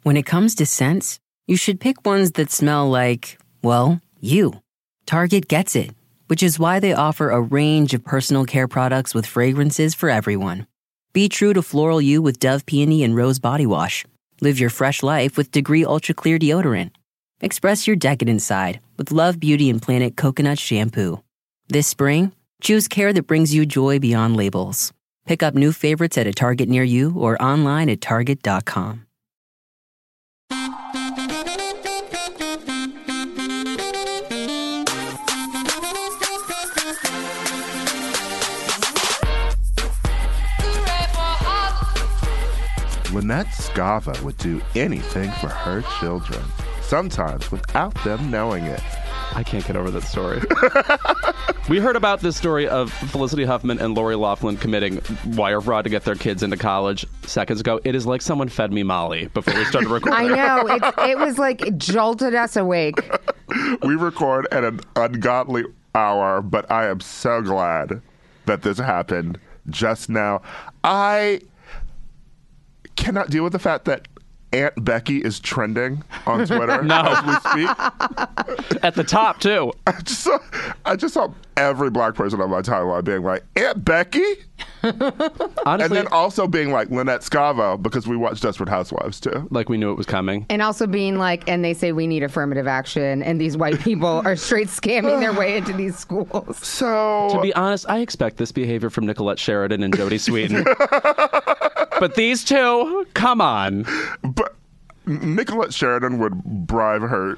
When it comes to scents, you should pick ones that smell like, well, you. Target gets it, which is why they offer a range of personal care products with fragrances for everyone. Be true to floral you with Dove Peony and Rose Body Wash. Live your fresh life with Degree Ultra Clear Deodorant. Express your decadent side with Love Beauty and Planet Coconut Shampoo. This spring, choose care that brings you joy beyond labels. Pick up new favorites at a Target near you or online at Target.com. Lynette Scava would do anything for her children, sometimes without them knowing it. I can't get over that story. We heard about this story of Felicity Huffman and Lori Loughlin committing wire fraud to get their kids into college seconds ago. It is like someone fed me Molly before we started recording. I know. It was like it jolted us awake. We record at an ungodly hour, but I am so glad that this happened just now. I cannot deal with the fact that Aunt Becky is trending on Twitter as we speak. At the top, too. I just saw every black person on my timeline being like, Aunt Becky? Honestly, and then also being like Lynette Scavo, because we watched Desperate Housewives, too. like we knew it was coming. And also being like, and they say we need affirmative action, and these white people are straight scamming their way into these schools. So, To be honest, I expect this behavior from Nicolette Sheridan and Jodie Sweetin. But these two, come on. But Nicolette Sheridan would bribe her.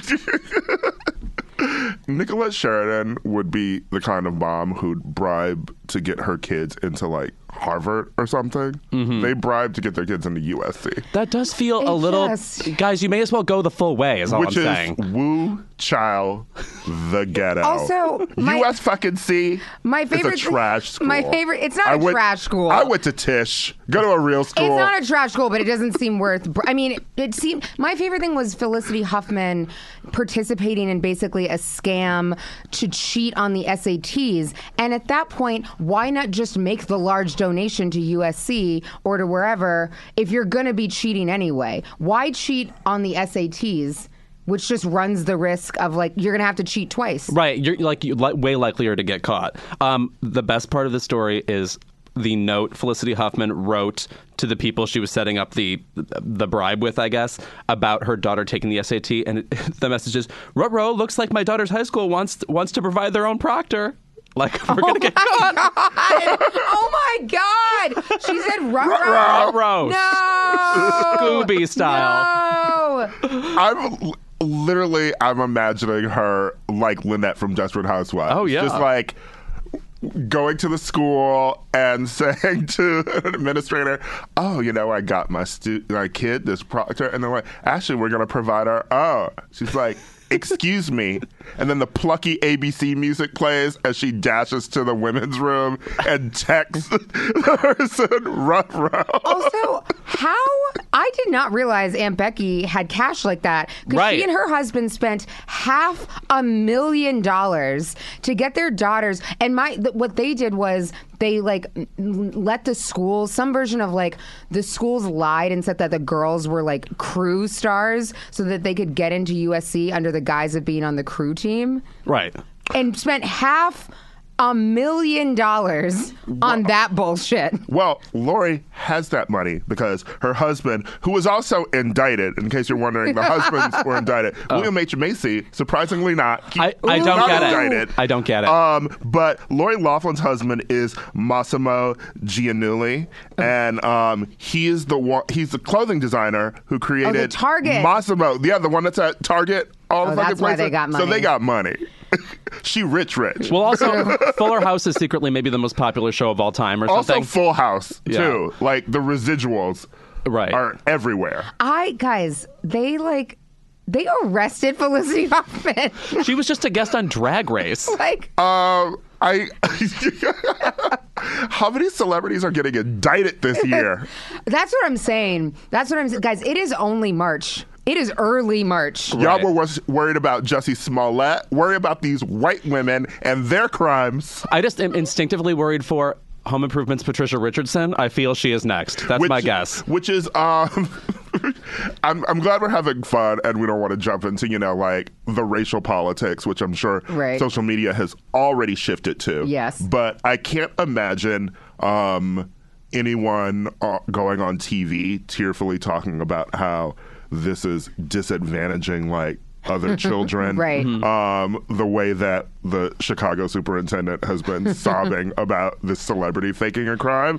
Nicolette Sheridan would be the kind of mom who'd bribe to get her kids into like Harvard or something. Mm-hmm. They bribe to get their kids into USC. That does feel a little... Guys, you may as well go the full way, is all I'm saying. Which is woo child the ghetto. Also, US fucking C. My favorite is a trash school. My favorite... It's not a trash school. I went to Tisch. Go to a real school. It's not a trash school, but it doesn't seem worth... I mean, it seemed... My favorite thing was Felicity Huffman participating in basically a scam to cheat on the SATs. And at that point, why not just make the large donation to USC or to wherever if you're going to be cheating anyway? Why cheat on the SATs, which just runs the risk of like you're going to have to cheat twice? Right. You're way likelier to get caught. The best part of the story is the note Felicity Huffman wrote to the people she was setting up the bribe with, I guess, about her daughter taking the SAT. And the message is, ruh-roh, looks like my daughter's high school wants to provide their own proctor. Like, we're going to get caught. Oh, my God. She said ruh-roh. Ruh-roh. No. Scooby style. No. I'm imagining her like Lynette from Desperate Housewives. Oh, yeah. Just like going to the school and saying to an administrator, oh, I got my kid this proctor. And they're like, actually, we're going to provide her. Oh, she's like, excuse me. And then the plucky ABC music plays as she dashes to the women's room and texts the person, ruh-roh. Also, I did not realize Aunt Becky had cash like that. Because she and her husband spent $500,000 to get their daughters. And what they did was they let the schools, some version of the schools lied and said that the girls were crew stars so that they could get into USC under the guise of being on the crew team. Right. And spent $500,000 on that bullshit. Well, Lori has that money because her husband, who was also indicted, in case you're wondering, the husbands were indicted. William H. Macy, surprisingly not. I don't get indicted. it. I don't get it. But Lori Loughlin's husband is Massimo Giannulli, and he's the clothing designer who created Target. Massimo. Yeah, the one that's at Target. That's why they got money. So they got money. She rich. Well, also, Fuller House is secretly maybe the most popular show of all time or something. Also Full House, too. Yeah. The residuals are everywhere. They arrested Felicity Huffman. She was just a guest on Drag Race. How many celebrities are getting indicted this year? That's what I'm saying. Guys, it is only March. It is early March. Y'all were worried about Jussie Smollett. Worry about these white women and their crimes. I just am instinctively worried for Home Improvement's Patricia Richardson. I feel she is next. That's my guess. Which is I'm glad we're having fun and we don't want to jump into, like the racial politics, which I'm sure Right. social media has already shifted to. Yes. But I can't imagine anyone going on TV tearfully talking about how this is disadvantaging, like, other children. Right. The way that the Chicago superintendent has been sobbing about this celebrity faking a crime.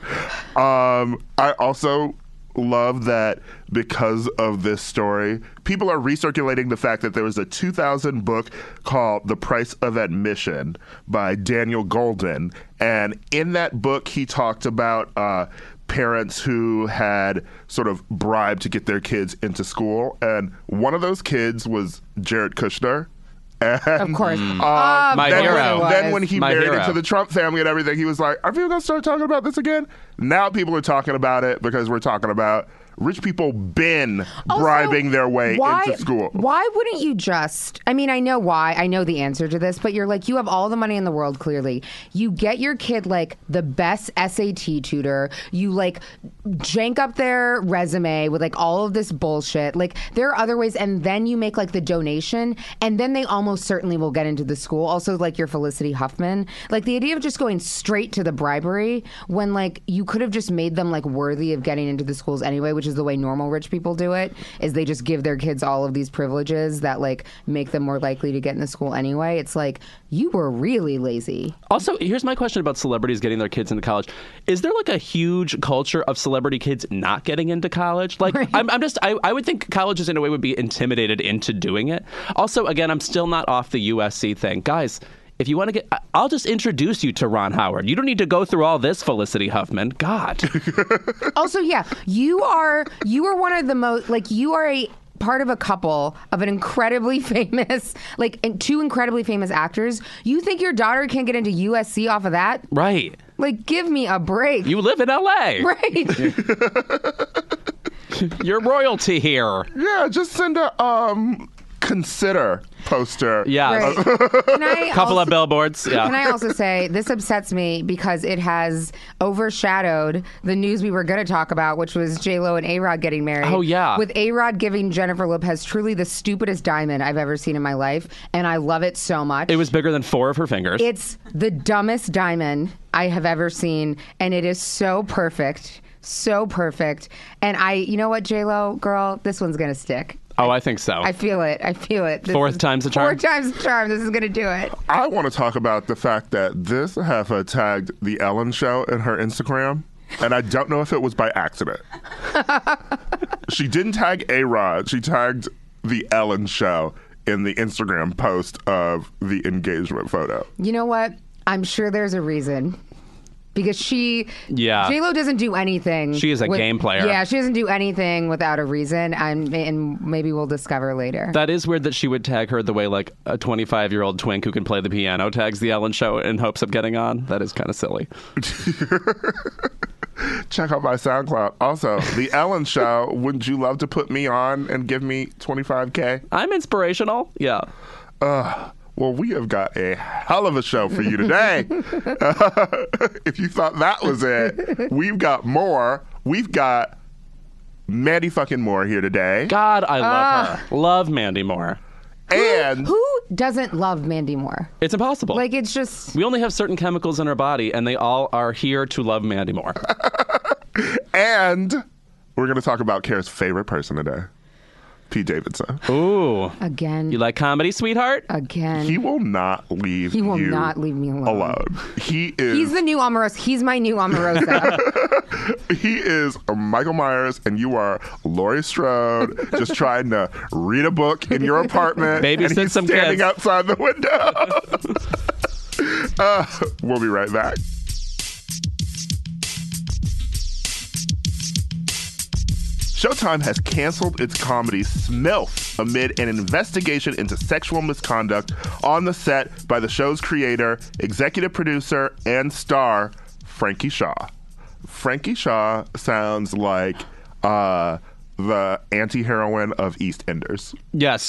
I also love that because of this story, people are recirculating the fact that there was a 2000 book called The Price of Admission by Daniel Golden. And in that book, he talked about parents who had sort of bribed to get their kids into school. And one of those kids was Jared Kushner. And, Of course. My hero. Then when he My married hero. into the Trump family and everything, he was like, are people going to start talking about this again? Now people are talking about it because we're talking about rich people been Also, bribing their way into school. Why wouldn't you just, I mean, I know why, I know the answer to this, but you're like, you have all the money in the world, clearly. You get your kid like the best SAT tutor. You like jank up their resume with like all of this bullshit. Like there are other ways. And then you make like the donation and then they almost certainly will get into the school. Also like your Felicity Huffman. Like the idea of just going straight to the bribery when like you could have just made them like worthy of getting into the schools anyway, which is the way normal rich people do it, is they just give their kids all of these privileges that like make them more likely to get into school anyway. It's like, you were really lazy. Also, here's my question about celebrities getting their kids into college. Is there like a huge culture of celebrity kids not getting into college? Like, Right. I would think colleges in a way would be intimidated into doing it. Also, again, I'm still not off the USC thing. Guys, if you want to I'll just introduce you to Ron Howard. You don't need to go through all this, Felicity Huffman. God. Also, yeah, you are one of the most, like, you are a part of a couple of an incredibly famous, like, and two incredibly famous actors. You think your daughter can't get into USC off of that? Right. Like, give me a break. You live in LA. Right. You're royalty here. Yeah, just send a consider poster. Yeah. Right. Can I Couple also- of billboards. Yeah. Can I also say this upsets me because it has overshadowed the news we were going to talk about, which was J-Lo and A-Rod getting married. Oh, yeah. With A-Rod giving Jennifer Lopez truly the stupidest diamond I've ever seen in my life, and I love it so much. It was bigger than 4 of her fingers. It's the dumbest diamond I have ever seen, and it is so perfect. So perfect. And you know what, J-Lo, girl, this one's going to stick. Oh, I think so. I feel it. This Fourth is- time's the charm? 4 times the charm. This is going to do it. I want to talk about the fact that this heifer tagged The Ellen Show in her Instagram, and I don't know if it was by accident. She didn't tag A-Rod. She tagged The Ellen Show in the Instagram post of the engagement photo. You know what? I'm sure there's a reason. Because Yeah. J-Lo doesn't do anything. She is a game player. Yeah, she doesn't do anything without a reason, and maybe we'll discover later. That is weird that she would tag her the way like a 25-year-old twink who can play the piano tags the Ellen Show in hopes of getting on. That is kind of silly. Check out my SoundCloud. Also, The Ellen Show, wouldn't you love to put me on and give me $25K? I'm inspirational. Yeah. Well, we have got a hell of a show for you today. If you thought that was it, we've got more. We've got Mandy fucking Moore here today. God, I love her. Love Mandy Moore. And Who doesn't love Mandy Moore? It's impossible. Like, it's just... We only have certain chemicals in our body, and they all are here to love Mandy Moore. and we're going to talk about Kara's favorite person today, Pete Davidson. Ooh. Again. You like comedy, sweetheart? Again. He will not leave He will you not leave me alone. He is He's the new Omarosa. He's my new Omarosa. he is Michael Myers and you are Laurie Strode just trying to read a book in your apartment. Babysit and he's some standing kids. outside the window. We'll be right back. Showtime has canceled its comedy Smilf amid an investigation into sexual misconduct on the set by the show's creator, executive producer, and star, Frankie Shaw. Frankie Shaw sounds like the anti-heroine of EastEnders. Yes.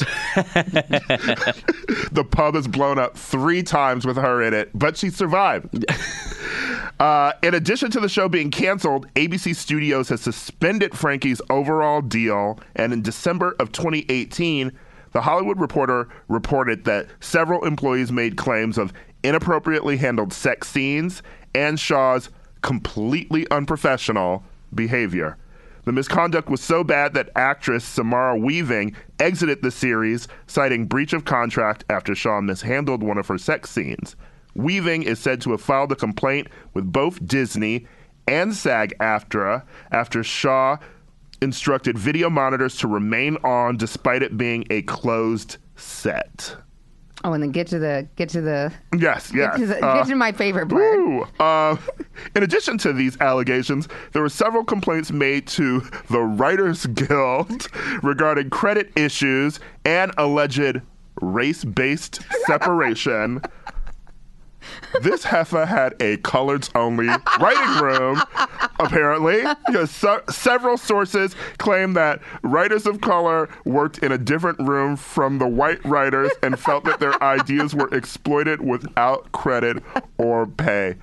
The pub is blown up 3 times with her in it, but she survived. In addition to the show being canceled, ABC Studios has suspended Frankie's overall deal, and in December of 2018, The Hollywood Reporter reported that several employees made claims of inappropriately handled sex scenes and Shaw's completely unprofessional behavior. The misconduct was so bad that actress Samara Weaving exited the series, citing breach of contract after Shaw mishandled one of her sex scenes. Weaving is said to have filed a complaint with both Disney and SAG-AFTRA after Shaw instructed video monitors to remain on despite it being a closed set. Oh, and then get to the Yes. get to my favorite part. In addition to these allegations, there were several complaints made to the Writers Guild regarding credit issues and alleged race-based separation. This heifer had a coloreds-only writing room, apparently. Because several sources claim that writers of color worked in a different room from the white writers and felt that their ideas were exploited without credit or pay.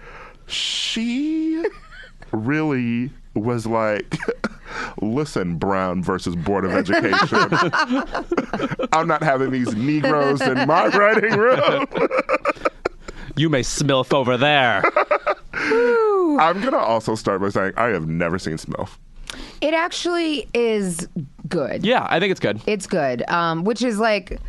She really was like, listen, Brown versus Board of Education. I'm not having these Negroes in my writing room. You may smilf over there. I'm going to also start by saying I have never seen Smilf. It actually is good. Yeah, I think it's good. It's good. Which is like,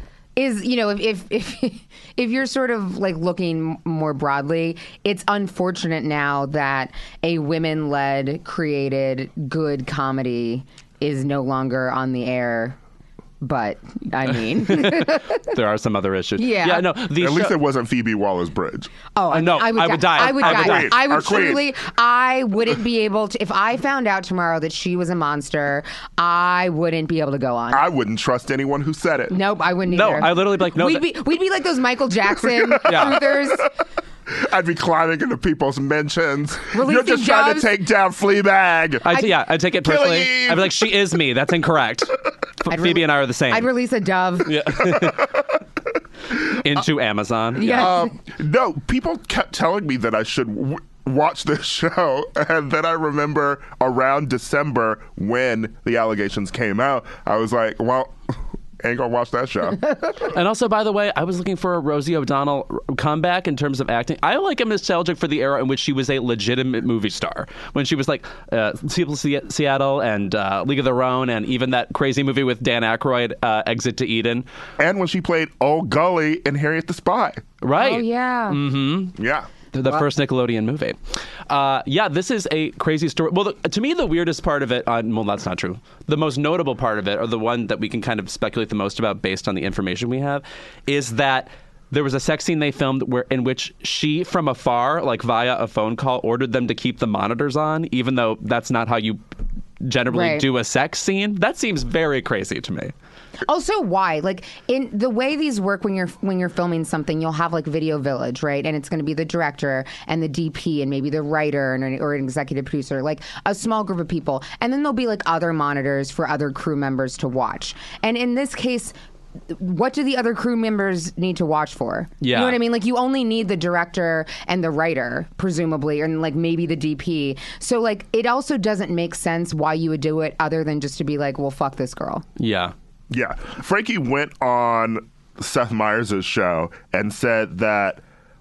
if you're sort of like looking more broadly, it's unfortunate now that a women-led, created, good comedy is no longer on the air. But I mean, there are some other issues. Yeah, no. At least it wasn't Phoebe Waller-Bridge. Oh, no, I would die. I would die. I would Queen. truly. I wouldn't be able to. If I found out tomorrow that she was a monster, I wouldn't be able to go on. I wouldn't trust anyone who said it. Nope, I wouldn't No, either. I literally be like, no. We'd be like those Michael Jackson truthers. I'd be climbing into people's mentions. Releasing You're just trying to doves. take down Fleabag. I'd take it personally. Believe. I'd be like, she is me. That's incorrect. Phoebe and I are the same. I'd release a dove. Into Amazon. Yes. No, people kept telling me that I should watch this show, and then I remember around December when the allegations came out, I was like, well, ain't gonna watch that show. And also, by the way, I was looking for a Rosie O'Donnell comeback in terms of acting. I am nostalgic for the era in which she was a legitimate movie star. When she was like Seattle and League of Their Own, and even that crazy movie with Dan Aykroyd, Exit to Eden. And when she played Old Gully in Harriet the Spy. Right. Oh yeah. Mm-hmm. Yeah. The first Nickelodeon movie. This is a crazy story. Well, to me, the weirdest part of it, well, that's not true. The most notable part of it, or the one that we can kind of speculate the most about based on the information we have, is that there was a sex scene they filmed in which she, from afar, like via a phone call, ordered them to keep the monitors on, even though that's not how you generally do a sex scene. That seems very crazy to me. Also, why? Like, in the way these work, when you're filming something, you'll have like Video Village, right? And it's going to be the director and the DP and maybe the writer or an executive producer, like a small group of people, and then there'll be like other monitors for other crew members to watch. And in this case, what do the other crew members need to watch for? Yeah. You know what I mean? Like, you only need the director and the writer, presumably, and like maybe the DP. So like, it also doesn't make sense why you would do it other than just to be like, well, fuck this girl. Yeah. Yeah. Frankie went on Seth Meyers' show and said that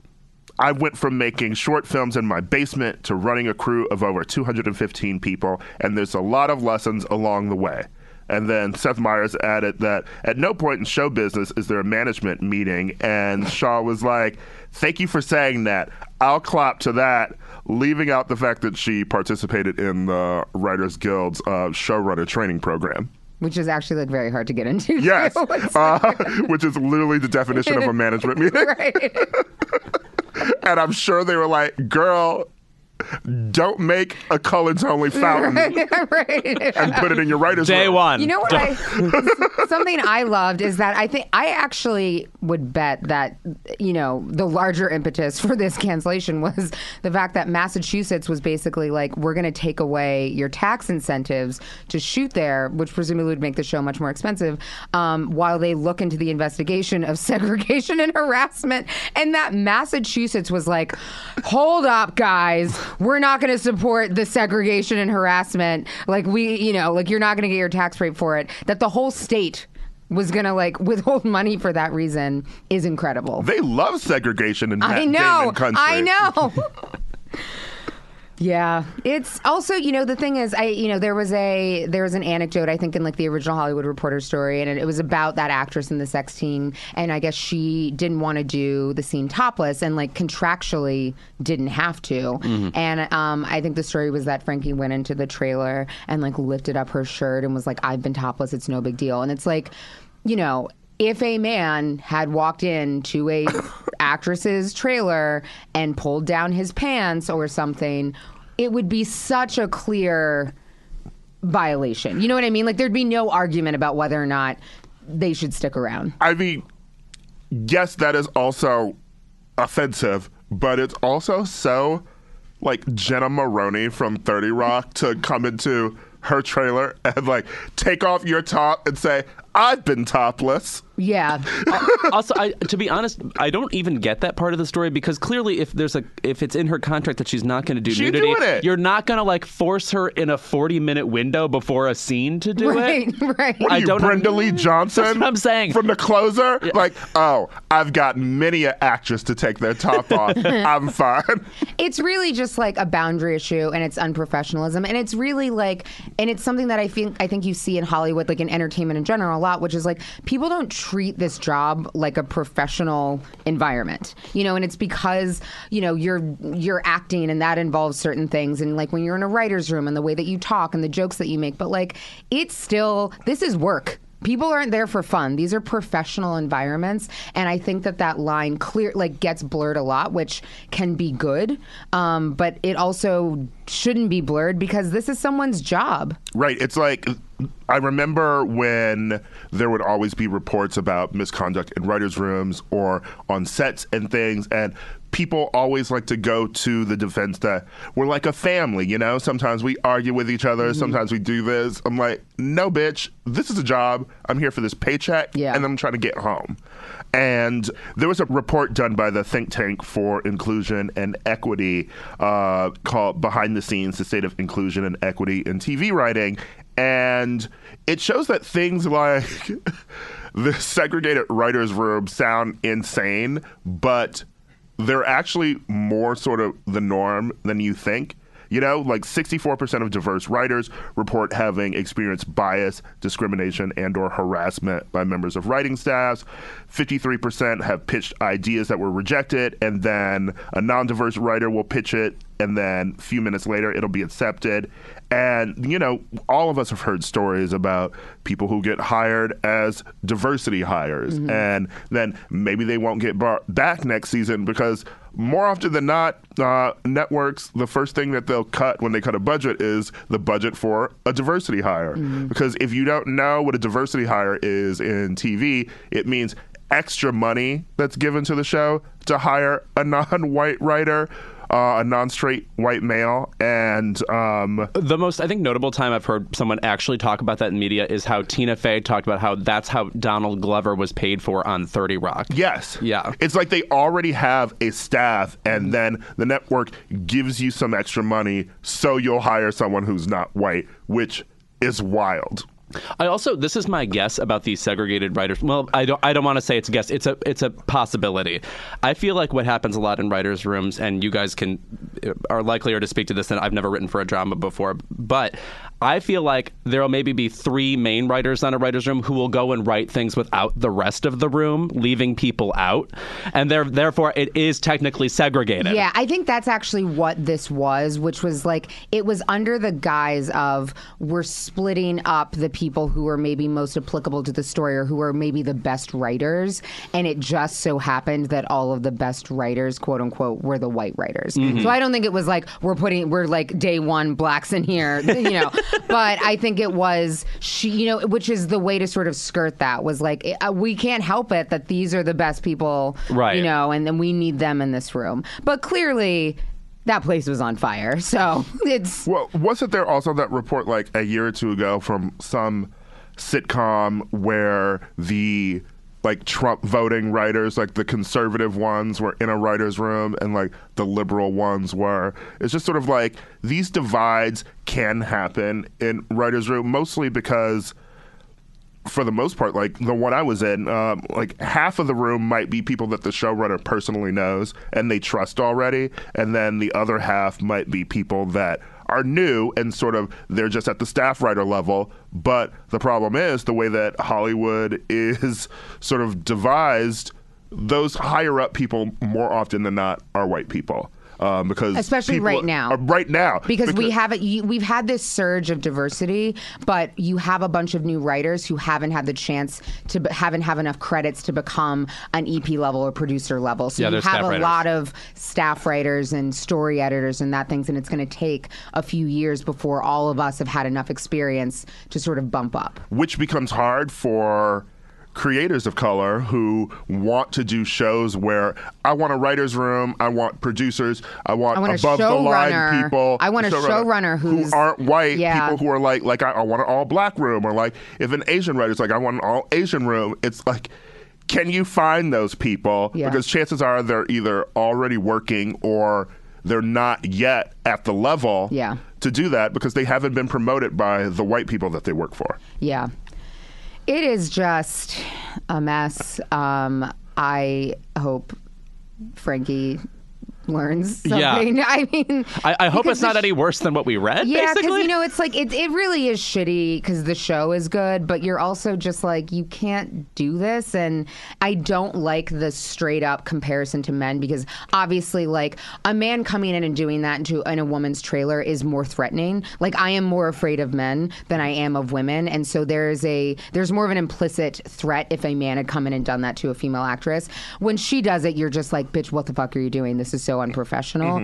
I went from making short films in my basement to running a crew of over 215 people, and there's a lot of lessons along the way. And then Seth Meyers added that at no point in show business is there a management meeting, and Shaw was like, thank you for saying that. I'll clap to that, leaving out the fact that she participated in the Writers Guild's showrunner training program. Which is actually like very hard to get into. Yes, which is literally the definition of a management meeting. Right. And I'm sure they were like, girl, don't make a colors only fountain and put it in your writer's Day room. one. You know what? Something I loved is that I actually would bet that, the larger impetus for this cancellation was the fact that Massachusetts was basically like, we're going to take away your tax incentives to shoot there, which presumably would make the show much more expensive, while they look into the investigation of segregation and harassment. And that Massachusetts was like, hold up, guys. We're not going to support the segregation and harassment. Like, you're not going to get your tax rate for it. That the whole state was going to withhold money for that reason is incredible. They love segregation in I Matt know. Damon country. I know. Yeah, it's also, the thing is, there was an anecdote, I think, in the original Hollywood Reporter story, and it was about that actress in the sex scene, and I guess she didn't want to do the scene topless, and contractually didn't have to. Mm-hmm. And I think the story was that Frankie went into the trailer and lifted up her shirt and was like, "I've been topless, it's no big deal." And it's if a man had walked into a actress's trailer and pulled down his pants or something, it would be such a clear violation. You know what I mean? There'd be no argument about whether or not they should stick around. I mean, yes, that is also offensive, but it's also so Jenna Maroney from 30 Rock to come into her trailer and take off your top and say, "I've been topless." Yeah. Also, to be honest, I don't even get that part of the story, because clearly if it's in her contract that she's not going to do She's nudity, doing it. You're not going to force her in a 40-minute window before a scene to do it. Right. What are you, Brenda Lee Johnson? That's what I'm saying. From The Closer? Yeah. I've got many an actress to take their top off. I'm fine. It's really just a boundary issue, and it's unprofessionalism, and it's really and it's something that I think you see in Hollywood, in entertainment in general, a lot, which is people don't treat this job like a professional environment, and it's because you're acting, and that involves certain things, and when you're in a writer's room and the way that you talk and the jokes that you make, but it's still, this is work. People aren't there for fun. These are professional environments, and I think that line gets blurred a lot, which can be good, but it also shouldn't be blurred because this is someone's job. Right. It's I remember when there would always be reports about misconduct in writers' rooms or on sets and things, and people always like to go to the defense that we're like a family, Sometimes we argue with each other. Mm-hmm. Sometimes we do this. I'm like, no, bitch, this is a job. I'm here for this paycheck, and I'm trying to get home. And there was a report done by the Think Tank for Inclusion and Equity called Behind the Scenes, the State of Inclusion and Equity in TV Writing. And it shows that things like the segregated writer's room sound insane, but they're actually more sort of the norm than you think. 64% of diverse writers report having experienced bias, discrimination, and or harassment by members of writing staffs. 53% have pitched ideas that were rejected, and then a non-diverse writer will pitch it, and then a few minutes later, it'll be accepted. And, all of us have heard stories about people who get hired as diversity hires, mm-hmm. and then maybe they won't get back next season because more often than not, networks, the first thing that they'll cut when they cut a budget is the budget for a diversity hire. Mm-hmm. Because if you don't know what a diversity hire is in TV, it means extra money that's given to the show to hire a non-white writer, a non-straight white male. And the most, I think, notable time I've heard someone actually talk about that in media is how Tina Fey talked about how that's how Donald Glover was paid for on 30 Rock. Yes. Yeah. It's like they already have a staff, and then the network gives you some extra money so you'll hire someone who's not white, which is wild. I also, this is my guess about these segregated writers. Well, I don't want to say it's a guess. It's a possibility. I feel like what happens a lot in writers' rooms, and you guys are likelier to speak to this than I've never written for a drama before, but I feel like there will maybe be 3 main writers on a writer's room who will go and write things without the rest of the room, leaving people out. And therefore, it is technically segregated. Yeah, I think that's actually what this was, which was it was under the guise of we're splitting up the people who are maybe most applicable to the story or who are maybe the best writers. And it just so happened that all of the best writers, quote unquote, were the white writers. So I don't think it was like we're like day one blacks in here, but I think it was which is the way to sort of skirt that was like, we can't help it that these are the best people, right? And then we need them in this room. But clearly, that place was on fire. So it's... Well, wasn't there also that report like a year or two ago from some sitcom where the like Trump voting writers, like the conservative ones were in a writer's room and like the liberal ones were? It's just sort of like these divides can happen in writer's room, mostly because for the most part, like the one I was in, like half of the room might be people that the showrunner personally knows and they trust already. And then the other half might be people that are new and sort of they're just at the staff writer level. But the problem is the way that Hollywood is sort of devised, those higher up people more often than not are white people. Because especially right now, because we've had this surge of diversity, but you have a bunch of new writers who haven't had the chance to haven't have enough credits to become an EP level or producer level. So you have a lot of staff writers and story editors and that things, and it's going to take a few years before all of us have had enough experience to sort of bump up. Which becomes hard for creators of color who want to do shows where I want a writer's room, I want producers, I want above the line people. I want a showrunner who aren't white, people who are like I want an all black room, or like if an Asian writer's like I want an all Asian room. It's like, can you find those people? Yeah. Because chances are they're either already working or they're not yet at the level to do that because they haven't been promoted by the white people that they work for. Yeah. It is just a mess. I hope Frankie learns something. Yeah. I mean, I hope it's not any worse than what we read. Yeah, because basically. it's like it really is shitty because the show is good, but you're also just like, you can't do this. And I don't like the straight up comparison to men because obviously, like a man coming in and doing that in a woman's trailer is more threatening. Like I am more afraid of men than I am of women, and so there's more of an implicit threat if a man had come in and done that to a female actress. When she does it, you're just like, bitch, what the fuck are you doing? This is so unprofessional.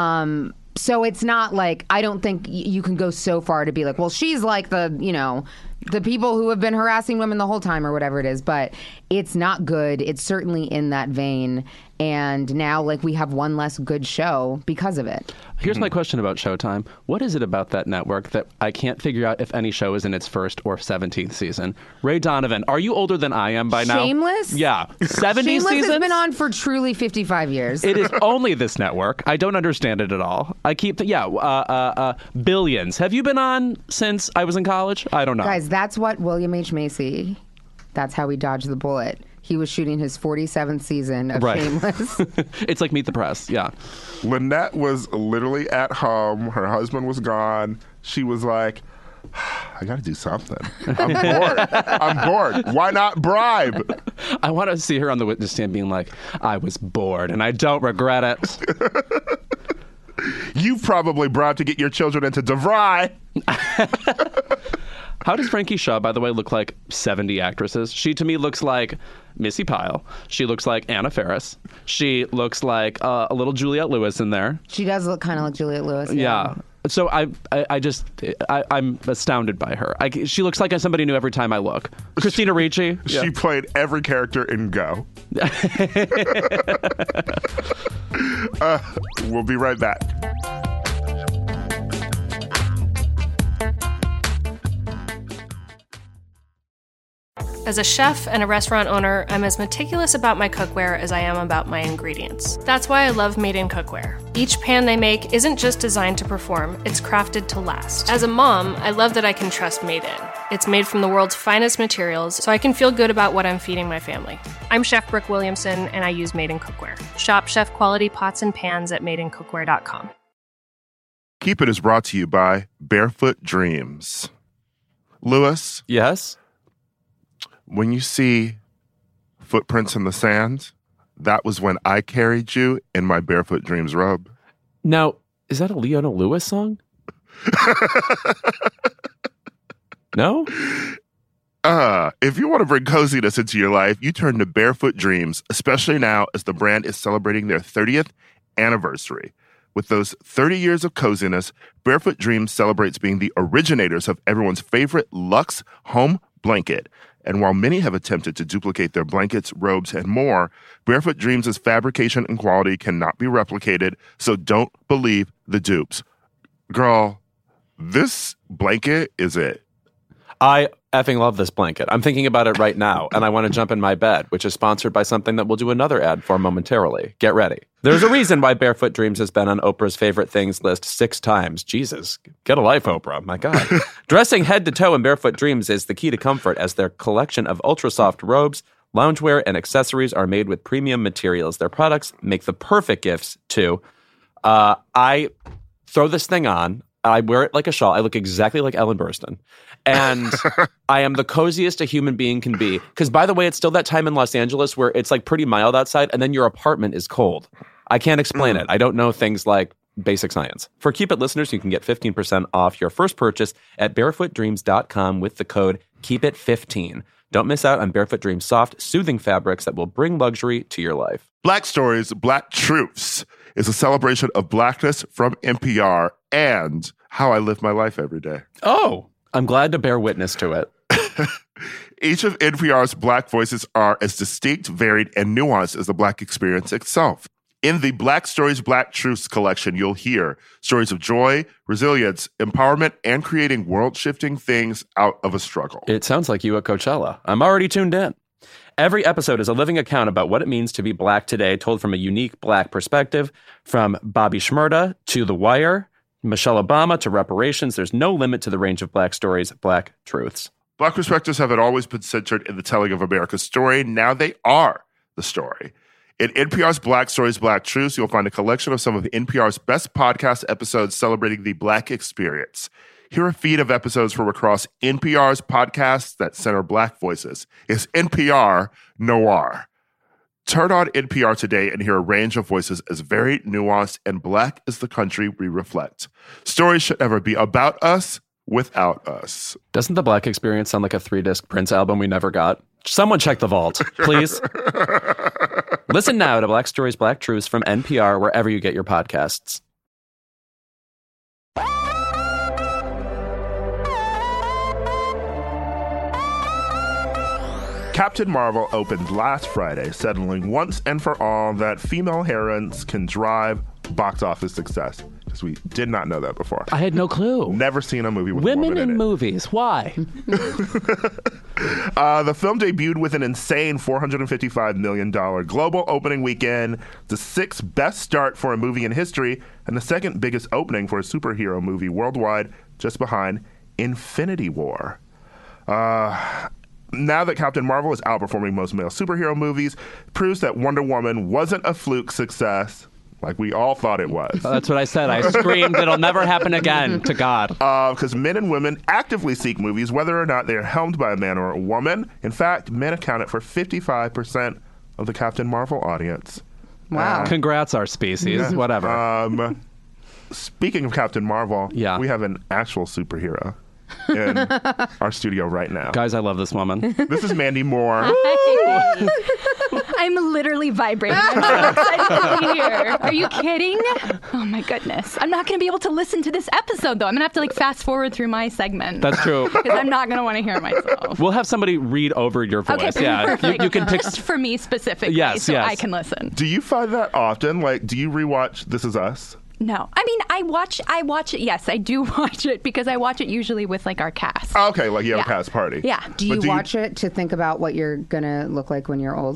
So it's not like, I don't think you can go so far to be like, well, she's like the people who have been harassing women the whole time or whatever it is, but it's not good. It's certainly in that vein. And now, like, we have one less good show because of it. Here's my question about Showtime. What is it about that network that I can't figure out if any show is in its first or 17th season? Ray Donovan, are you older than I am by now? Shameless? Yeah. 70 Shameless seasons? has been on for truly 55 years. It is only this network. I don't understand it at all. I keep, Billions. Have you been on since I was in college? I don't know. Guys, that's what William H. Macy, that's how he dodged the bullet. He was shooting his 47th season of Shameless. It's like Meet the Press, yeah. Lynette was literally at home. Her husband was gone. She was like, I got to do something. I'm bored. Why not bribe? I want to see her on the witness stand being like, I was bored and I don't regret it. You've probably bribed to get your children into DeVry. How does Frankie Shaw, by the way, look like 70 actresses? She, to me, looks like Missy Pyle. She looks like Anna Faris. She looks like a little Juliette Lewis in there. She does look kind of like Juliette Lewis. Yeah. So I'm astounded by her. She looks like somebody new every time I look. Christina Ricci. She played every character in Go. We'll be right back. As a chef and a restaurant owner, I'm as meticulous about my cookware as I am about my ingredients. That's why I love Made in Cookware. Each pan they make isn't just designed to perform, it's crafted to last. As a mom, I love that I can trust Made in. It's made from the world's finest materials, so I can feel good about what I'm feeding my family. I'm Chef Brooke Williamson, and I use Made in Cookware. Shop chef quality pots and pans at madeincookware.com. Keep It is brought to you by Barefoot Dreams. Lewis? Yes? When you see footprints in the sand, that was when I carried you in my Barefoot Dreams robe. Now, is that a Leona Lewis song? No? If you want to bring coziness into your life, you turn to Barefoot Dreams, especially now as the brand is celebrating their 30th anniversary. With those 30 years of coziness, Barefoot Dreams celebrates being the originators of everyone's favorite luxe home blanket. And while many have attempted to duplicate their blankets, robes, and more, Barefoot Dreams' fabrication and quality cannot be replicated, so don't believe the dupes. Girl, this blanket is it. I effing love this blanket. I'm thinking about it right now, and I want to jump in my bed, which is sponsored by something that we'll do another ad for momentarily. Get ready. There's a reason why Barefoot Dreams has been on Oprah's favorite things list 6 times. Jesus, get a life, Oprah. My God. Dressing head to toe in Barefoot Dreams is the key to comfort, as their collection of ultra-soft robes, loungewear, and accessories are made with premium materials. Their products make the perfect gifts, too. I throw this thing on. I wear it like a shawl. I look exactly like Ellen Burstyn. And I am the coziest a human being can be. Because, by the way, it's still that time in Los Angeles where it's like pretty mild outside and then your apartment is cold. I can't explain it. I don't know things like basic science. For Keep It listeners, you can get 15% off your first purchase at barefootdreams.com with the code KEEPIT15. Don't miss out on Barefoot Dreams soft, soothing fabrics that will bring luxury to your life. Black Stories, Black Truths is a celebration of Blackness from NPR and how I live my life every day. Oh, I'm glad to bear witness to it. Each of NPR's Black voices are as distinct, varied, and nuanced as the Black experience itself. In the Black Stories, Black Truths collection, you'll hear stories of joy, resilience, empowerment, and creating world-shifting things out of a struggle. It sounds like you at Coachella. I'm already tuned in. Every episode is a living account about what it means to be Black today, told from a unique Black perspective. From Bobby Shmurda to The Wire, Michelle Obama to reparations, there's no limit to the range of Black stories, Black truths. Black perspectives haven't always been centered in the telling of America's story. Now they are the story. In NPR's Black Stories, Black Truths, you'll find a collection of some of NPR's best podcast episodes celebrating the Black experience. Hear a feed of episodes from across NPR's podcasts that center Black voices. It's NPR Noir. Turn on NPR today and hear a range of voices as varied, nuanced, and Black as the country we reflect. Stories should never be about us without us. Doesn't the Black experience sound like a 3-disc Prince album we never got? Someone check the vault, please. Listen now to Black Stories, Black Truths from NPR, wherever you get your podcasts. Captain Marvel opened last Friday, settling once and for all that female heroines can drive box office success. Because we did not know that before. I had no clue. Never seen a movie with Women a woman in in it. movies. Why? The film debuted with an insane $455 million global opening weekend, the 6th best start for a movie in history, and the 2nd biggest opening for a superhero movie worldwide, just behind Infinity War. Now that Captain Marvel is outperforming most male superhero movies, proves that Wonder Woman wasn't a fluke success like we all thought it was. That's what I said. I screamed, it'll never happen again, to God. Because men and women actively seek movies, whether or not they're helmed by a man or a woman. In fact, men accounted for 55% of the Captain Marvel audience. Wow. Congrats, our species. Whatever. Speaking of Captain Marvel, Yeah. we have an actual superhero in our studio right now. Guys, I love this woman. This is Mandy Moore. I'm literally vibrating. I'm so excited to be here. Are you kidding? Oh my goodness. I'm not going to be able to listen to this episode though. I'm going to have to like fast forward through my segment. That's true. Because I'm not going to want to hear myself. We'll have somebody read over your voice. Okay, Yeah, perfect. you can pick. Just for me specifically, Yes, so yes. I can listen. Do you find that often? Like, do you rewatch This Is Us? No. I mean, I watch it. Yes, I do watch it because I watch it usually with like our cast. Oh, okay, like you have Yeah. a cast party. Yeah. Do you watch it to think about what you're going to look like when you're old?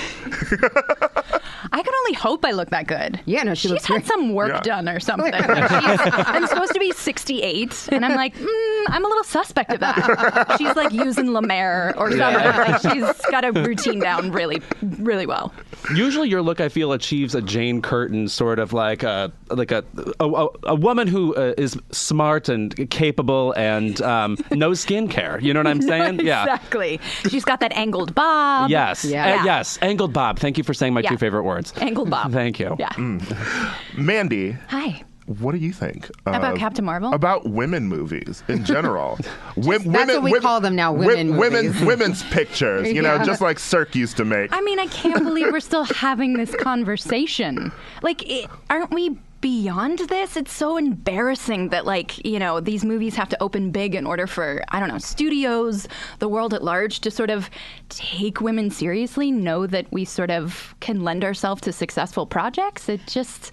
I can only hope I look that good. Yeah, no, she She's looks had great. some work Yeah. done or something. I'm supposed to be 68, and I'm like, I'm a little suspect of that. She's like using La Mer or something. Like she's got a routine down really, really well. Usually, your look, I feel, achieves a Jane Curtin sort of like a woman who is smart and capable and no skincare. You know what I'm saying? Yeah. Exactly. She's got that angled bob. Yes. Yeah. Yes. Angled bob. Thank you for saying my Yeah. 2 favorite words. Angled bob. Thank you. Yeah. Mandy, Hi. what do you think About Captain Marvel? About women movies in general? That's what we call them now, women movies. Women's pictures, you know, just like Cirque used to make. I mean, I can't believe we're still having this conversation. Like, aren't we beyond this? It's so embarrassing that, like, you know, these movies have to open big in order for, I don't know, studios, the world at large to sort of take women seriously, know that we sort of can lend ourselves to successful projects. It just,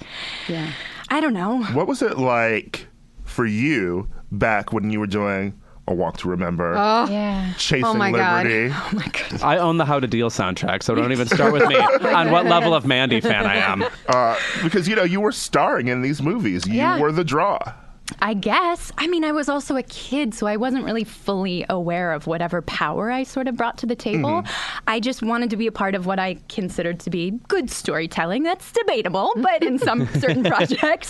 I don't know. What was it like for you back when you were doing A Walk to Remember, Chasing Liberty? Oh my God. I own the How to Deal soundtrack, so don't even start with me on what level of Mandy fan I am. Because, you know, you were starring in these movies. You were the draw. I guess. I mean, I was also a kid, so I wasn't really fully aware of whatever power I sort of brought to the table. I just wanted to be a part of what I considered to be good storytelling. That's debatable, but in some certain projects.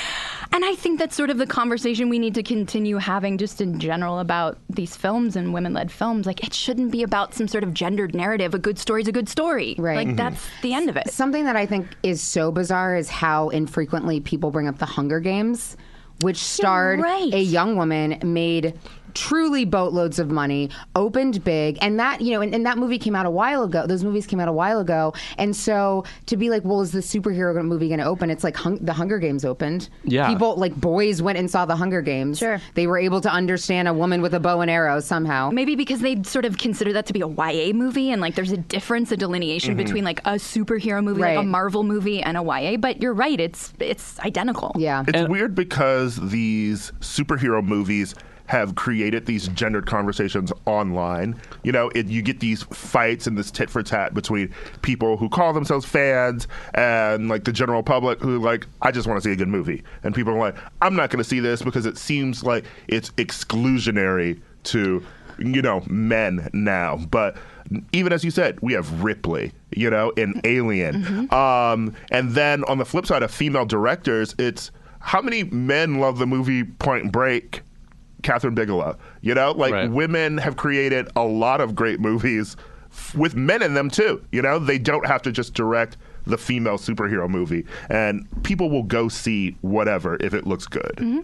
And I think that's sort of the conversation we need to continue having just in general about these films and women-led films. Like, it shouldn't be about some sort of gendered narrative. A good story is a good story. Right. Like, that's the end of it. Something that I think is so bizarre is how infrequently people bring up The Hunger Games, which starred a young woman, made truly boatloads of money, opened big, and that, you know, and that movie came out a while ago. Those movies came out a while ago, and so to be like, well, is the superhero movie going to open? It's like The Hunger Games opened. Yeah, people, like, boys went and saw The Hunger Games. Sure, they were able to understand a woman with a bow and arrow somehow. Maybe because they sort of consider that to be a YA movie, and like there's a difference, a delineation between like a superhero movie, like a Marvel movie, and a YA. But you're right, it's identical. Yeah, it's weird because these superhero movies have created these gendered conversations online. You know, you get these fights and this tit for tat between people who call themselves fans and like the general public who like, I just want to see a good movie. And people are like, I'm not going to see this because it seems like it's exclusionary to, you know, men now. But even as you said, we have Ripley, you know, in Alien. And then on the flip side of female directors, it's how many men love the movie Point Break? Catherine Bigelow, you know, like women have created a lot of great movies with men in them too. You know, they don't have to just direct the female superhero movie, and people will go see whatever if it looks good.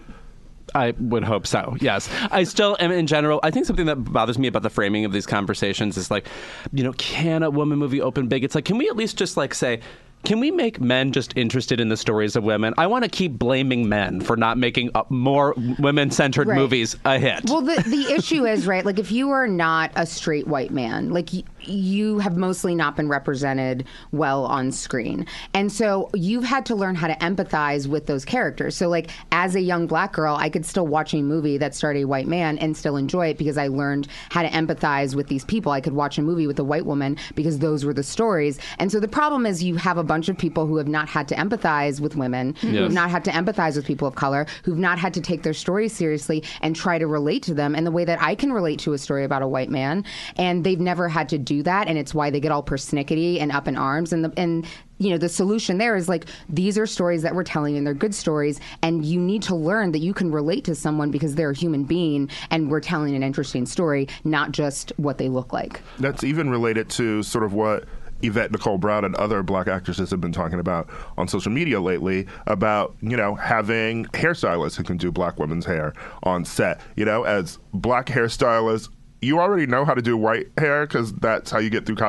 I would hope so, yes. I still am, in general, I think something that bothers me about the framing of these conversations is like, you know, can a woman movie open big? It's like, can we at least just like say, can we make men just interested in the stories of women? I want to keep blaming men for not making more women-centered movies a hit. Well, the issue is, right, like if you are not a straight white man, like you have mostly not been represented well on screen. And so you've had to learn how to empathize with those characters. So like as a young black girl, I could still watch a movie that starred a white man and still enjoy it because I learned how to empathize with these people. I could watch a movie with a white woman because those were the stories. And so the problem is you have a bunch of people who have not had to empathize with women, who have not had to empathize with people of color, who've not had to take their stories seriously and try to relate to them in the way that I can relate to a story about a white man. And they've never had to do that, and it's why they get all persnickety and up in arms. And you know, the solution there is like, these are stories that we're telling and they're good stories, and you need to learn that you can relate to someone because they're a human being and we're telling an interesting story, not just what they look like. That's even related to sort of what Yvette Nicole Brown and other black actresses have been talking about on social media lately about, you know, having hairstylists who can do black women's hair on set. You know, as black hairstylists, you already know how to do white hair because that's how you get through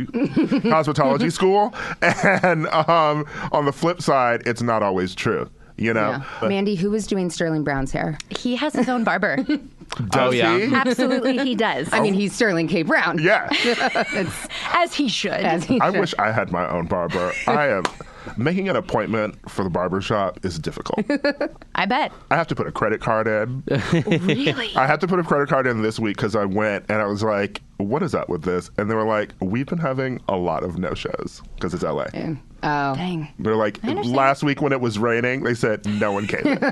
cosmetology school. And on the flip side, it's not always true. You know, Mandy, who is doing Sterling Brown's hair? He has his own barber. Does he? Absolutely, he does. I mean, he's Sterling K. Brown. Yeah. As he should. I wish I had my own barber. Making an appointment for the barbershop is difficult. I bet. I have to put a credit card in. Really? I had to put a credit card in this week because I went and I was like, what is up with this? And they were like, we've been having a lot of no-shows because it's LA. Yeah. Oh. Dang. They're like, last week when it was raining, they said no one came in.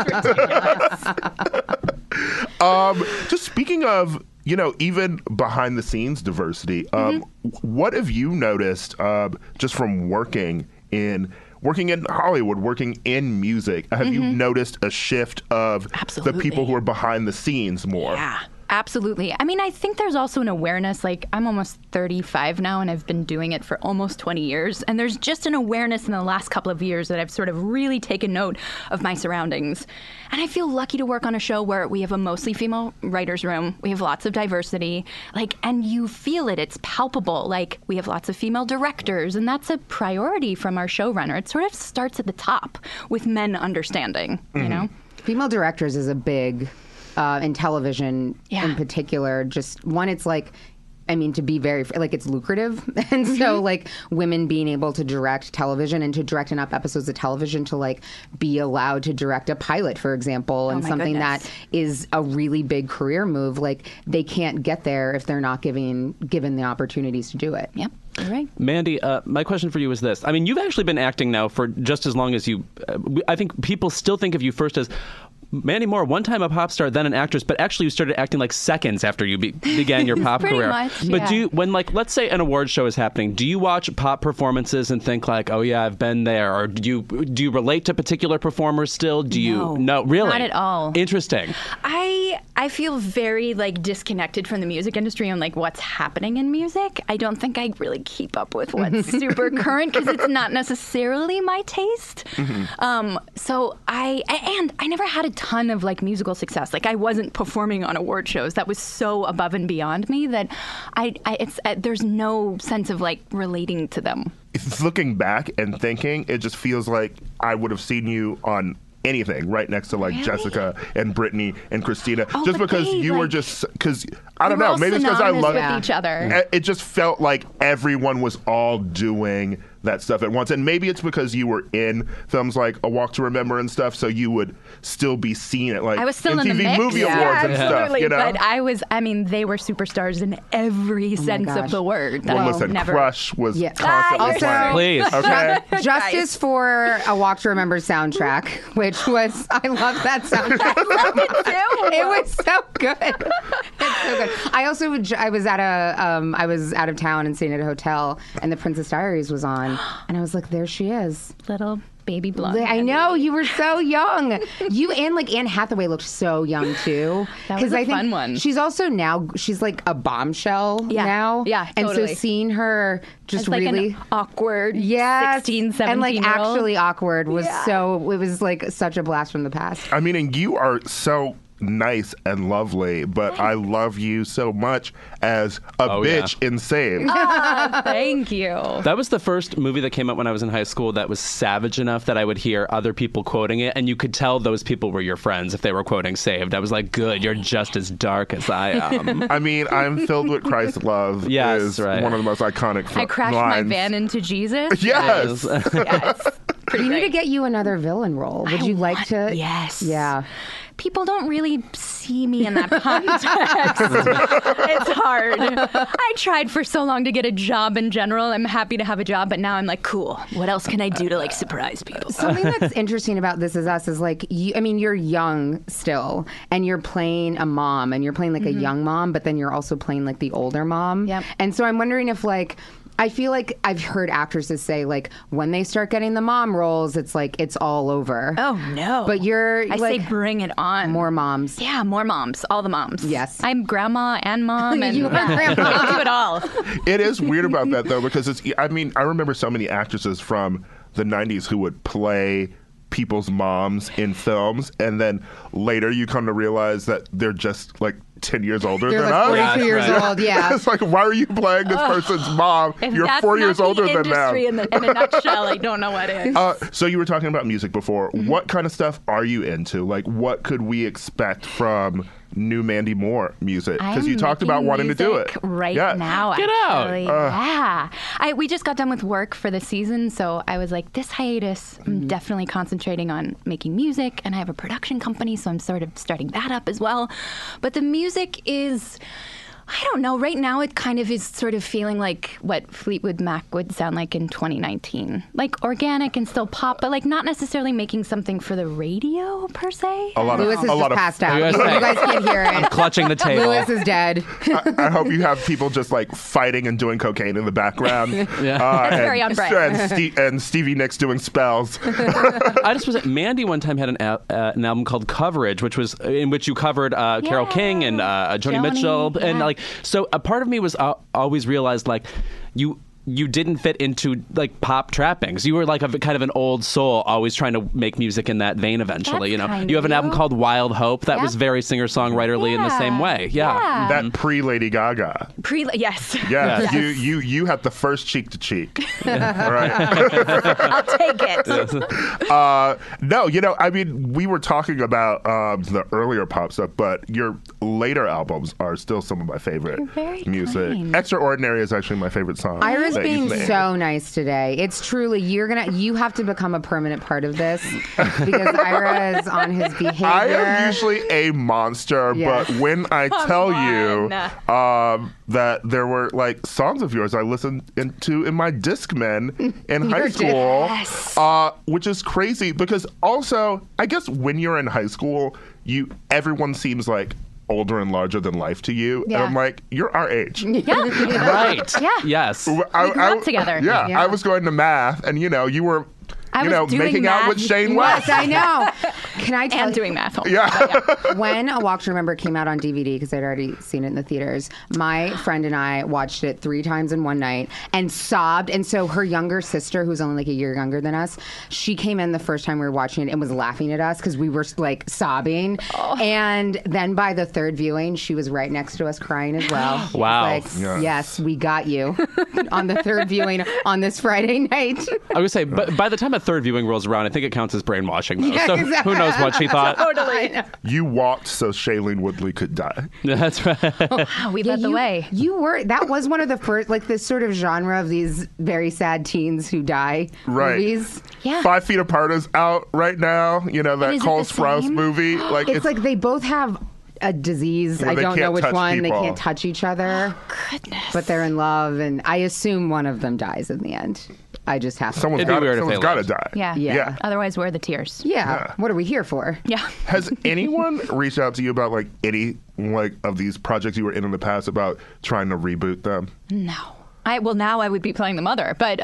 Just speaking of, you know, even behind the scenes diversity, what have you noticed just from working in Hollywood, working in music? Have you noticed a shift of the people who are behind the scenes more? Yeah. absolutely. I mean, I think there's also an awareness, like I'm almost 35 now and I've been doing it for almost 20 years. And there's just an awareness in the last couple of years that I've sort of really taken note of my surroundings. And I feel lucky to work on a show where we have a mostly female writer's room. We have lots of diversity, and you feel it. It's palpable. Like, we have lots of female directors, and that's a priority from our showrunner. It sort of starts at the top with men understanding, you know? Female directors is a big, in television in particular, just one, it's like, I mean, to be very, it's lucrative. And so, women being able to direct television and to direct enough episodes of television to, be allowed to direct a pilot, for example, and something that is a really big career move. They can't get there if they're not given the opportunities to do it. Yep. You're right. Mandy, my question for you is this. I mean, you've actually been acting now for just as long as you... I think people still think of you first as Mandy Moore, one time a pop star, then an actress, but actually you started acting seconds after you began your pop Pretty career. much, but do you, when let's say an award show is happening, do you watch pop performances and think oh yeah, I've been there? Or do you relate to particular performers still? No, really? Not at all. Interesting. I feel very disconnected from the music industry and what's happening in music. I don't think I really keep up with what's super current because it's not necessarily my taste. So I never had a ton of musical success. I wasn't performing on award shows. That was so above and beyond me that there's no sense of relating to them. Looking back and thinking, it just feels like I would have seen you on anything right next to Jessica and Brittany and Christina, just because you were just because I don't know, maybe it's because I love each other. It just felt like everyone was all doing that stuff at once, and maybe it's because you were in films like A Walk to Remember and stuff, so you would still be seen at I was still in MTV the mix. Movie Awards and stuff. You know, but they were superstars in every sense of the word. Well, listen, Crush was constantly playing. Please. Okay. Justice for A Walk to Remember soundtrack, which was, I love that soundtrack. I love it too. It was so good. It's so good. I was out of town and staying at a hotel, and The Princess Diaries was on, and I was like, there she is. Little baby blonde. I know, you were so young. You and Anne Hathaway looked so young too. That was a fun one. She's also now, she's a bombshell now. Yeah, and totally. so seeing her just really an awkward 16, 17 and year old. actually awkward was it was such a blast from the past. I mean, and you are so nice and lovely, but I love you so much as a bitch in Saved. Thank you. That was the first movie that came out when I was in high school that was savage enough that I would hear other people quoting it, and you could tell those people were your friends if they were quoting Saved. I was like, good, you're just as dark as I am. I mean, I'm filled with Christ's love. Yes, is right. one of the most iconic I crashed lines. my van into Jesus. Yes. Pretty We need great. to get you another villain role. Would you like to? Yes. Yeah. People don't really see me in that context. It's hard. I tried for so long to get a job in general. I'm happy to have a job, but now I'm like, cool. What else can I do to surprise people? Something that's interesting about This Is Us is you're young still, and you're playing a mom, and you're playing a young mom, but then you're also playing the older mom. Yep. And so I'm wondering if I feel like I've heard actresses say when they start getting the mom roles, it's it's all over. Oh no! But I say bring it on. More moms. Yeah, more moms. All the moms. Yes. I'm grandma and mom, and You are grandma. I'll do it all. It is weird about that though, because I remember so many actresses from the 90s who would play people's moms in films, and then later you come to realize that they're just 10 years older They're than us. 42 years old, yeah. It's why are you playing this person's mom? If You're that's 4 not years older the than them. industry in a nutshell, I don't know what is. So you were talking about music before. What kind of stuff are you into? What could we expect from new Mandy Moore music? Because you talked about wanting to do it right now. Get out. Actually. Yeah. We just got done with work for the season, so I was like, this hiatus, I'm definitely concentrating on making music, and I have a production company, so I'm sort of starting that up as well. But the music is I don't know. Right now, it kind of is sort of feeling like what Fleetwood Mac would sound like in 2019. Like organic and still pop, but like not necessarily making something for the radio per se. Lewis has just passed out. You guys can't hear it. I'm clutching the table. Lewis is dead. I hope you have people just like fighting and doing cocaine in the background. That's very on brand. And Stevie Nicks doing spells. I just was at Mandy one time had an album called Coverage, which was in which you covered Carole King and Joni Mitchell, and like so. A part of me was always realized like you didn't fit into like pop trappings. You were like kind of an old soul, always trying to make music in that vein. Eventually, you have an album called Wild Hope that was very singer-songwriterly in the same way. Yeah. That pre-Lady Gaga. Yes. Yeah, you had the first cheek to cheek. Right. I'll take it. No, I mean, we were talking about the earlier pop stuff, but your later albums are still some of my favorite music. kind. Extraordinary is actually my favorite song. Ira's being so nice today. It's truly, you have to become a permanent part of this because Ira is on his behavior. I am usually a monster, but when I tell you that there were like songs of yours I listened to in my Discman in high school, which is crazy because also, I guess when you're in high school, everyone seems like older and larger than life to you. Yeah. And I'm like, you're our age. Yeah. Right. Yeah. Yes. We grew up together. Yeah, I was going to math, and you were making out with Shane West. Yes, I know. Can I tell And doing math homework. Yeah. When A Walk to Remember came out on DVD, because I'd already seen it in the theaters, my friend and I watched it 3 times in one night and sobbed. And so her younger sister, who's only like a year younger than us, she came in the first time we were watching it and was laughing at us because we were like sobbing. And then by the third viewing, she was right next to us crying as well. She Wow. was like, yes, we got you on the third viewing on this Friday night. I would say, but by the time a third viewing rolls around, I think it counts as brainwashing, though. Yeah, so exactly. who knows what she thought? Totally. You walked so Shailene Woodley could die. That's right. Wow, we led the way. That was one of the first, like this sort of genre of these very sad teens who die movies. Yeah. 5 Feet Apart is out right now. You know, that is it Cole the Sprouse same? movie. Like It's like they both have a disease. Where I they don't know can't which touch one. They people. can't touch each other. Goodness. But they're in love, and I assume one of them dies in the end. I just have to. someone's It'd be weird if they got to lived. die. Yeah. Yeah. Otherwise, where are the tears? Yeah. What are we here for? Yeah. Has anyone reached out to you about like any like of these projects you were in the past about trying to reboot them? No. Now I would be playing the mother, but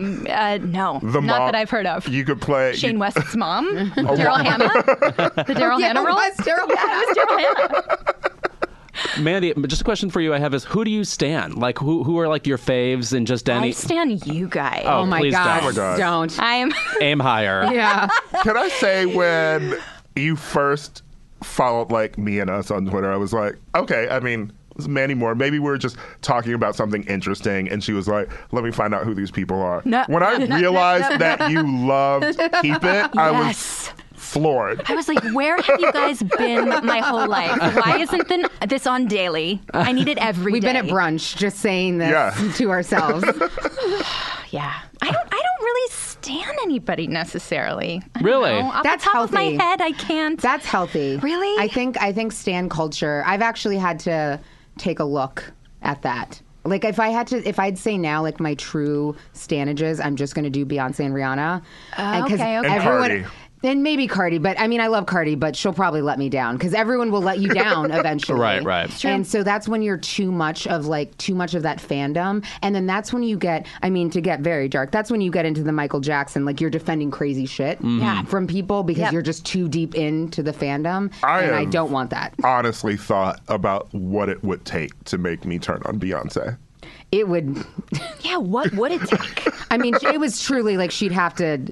no. The Not mom- that I've heard of. You could play Shane West's mom, Daryl Hannah. The Daryl Hannah role? It was Daryl Hannah. It was Daryl Hannah. Mandy, just a question for you I have is, who do you stan? Like, who are like your faves and just any... I stand you guys. Oh, Oh my please gosh. don't. Oh my God. Don't. I am. Aim higher. Yeah. Can I say when you first followed like me and us on Twitter, I was like, okay, I mean, this is Mandy Moore. Maybe we were just talking about something interesting, and she was like, let me find out who these people are. When I realized that you loved Keep It, I was floored. I was like, where have you guys been my whole life? Why isn't this on daily? I need it every We've day. been at brunch just saying this Yeah. to ourselves. Yeah. I don't really stand anybody necessarily. I don't Really? know. Off That's the top of my healthy. head, I can't. That's healthy. Really? I think stan culture. I've actually had to take a look at that. Like if I'd say now like my true stanages, I'm just going to do Beyonce and Rihanna. Okay. And Cardi. And maybe Cardi, but I mean, I love Cardi, but she'll probably let me down because everyone will let you down eventually. Right. And so that's when you're too much of that fandom. And then that's when you get, I mean, to get very dark, that's when you get into the Michael Jackson, like you're defending crazy shit from people because you're just too deep into the fandom. And I don't want that. Honestly thought about what it would take to make me turn on Beyonce. It would, Yeah, what would it take? I mean, it was truly like she'd have to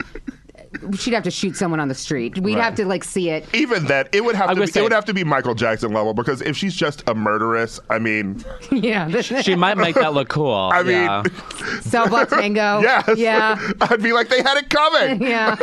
shoot someone on the street. We'd have to like see it. Even that, it would would say- have to be Michael Jackson level because if she's just a murderess, I mean, Yeah. She might make that look cool. I mean, yeah. Cell Block Tango. yes, Yeah. I'd be like, they had it coming. Yeah.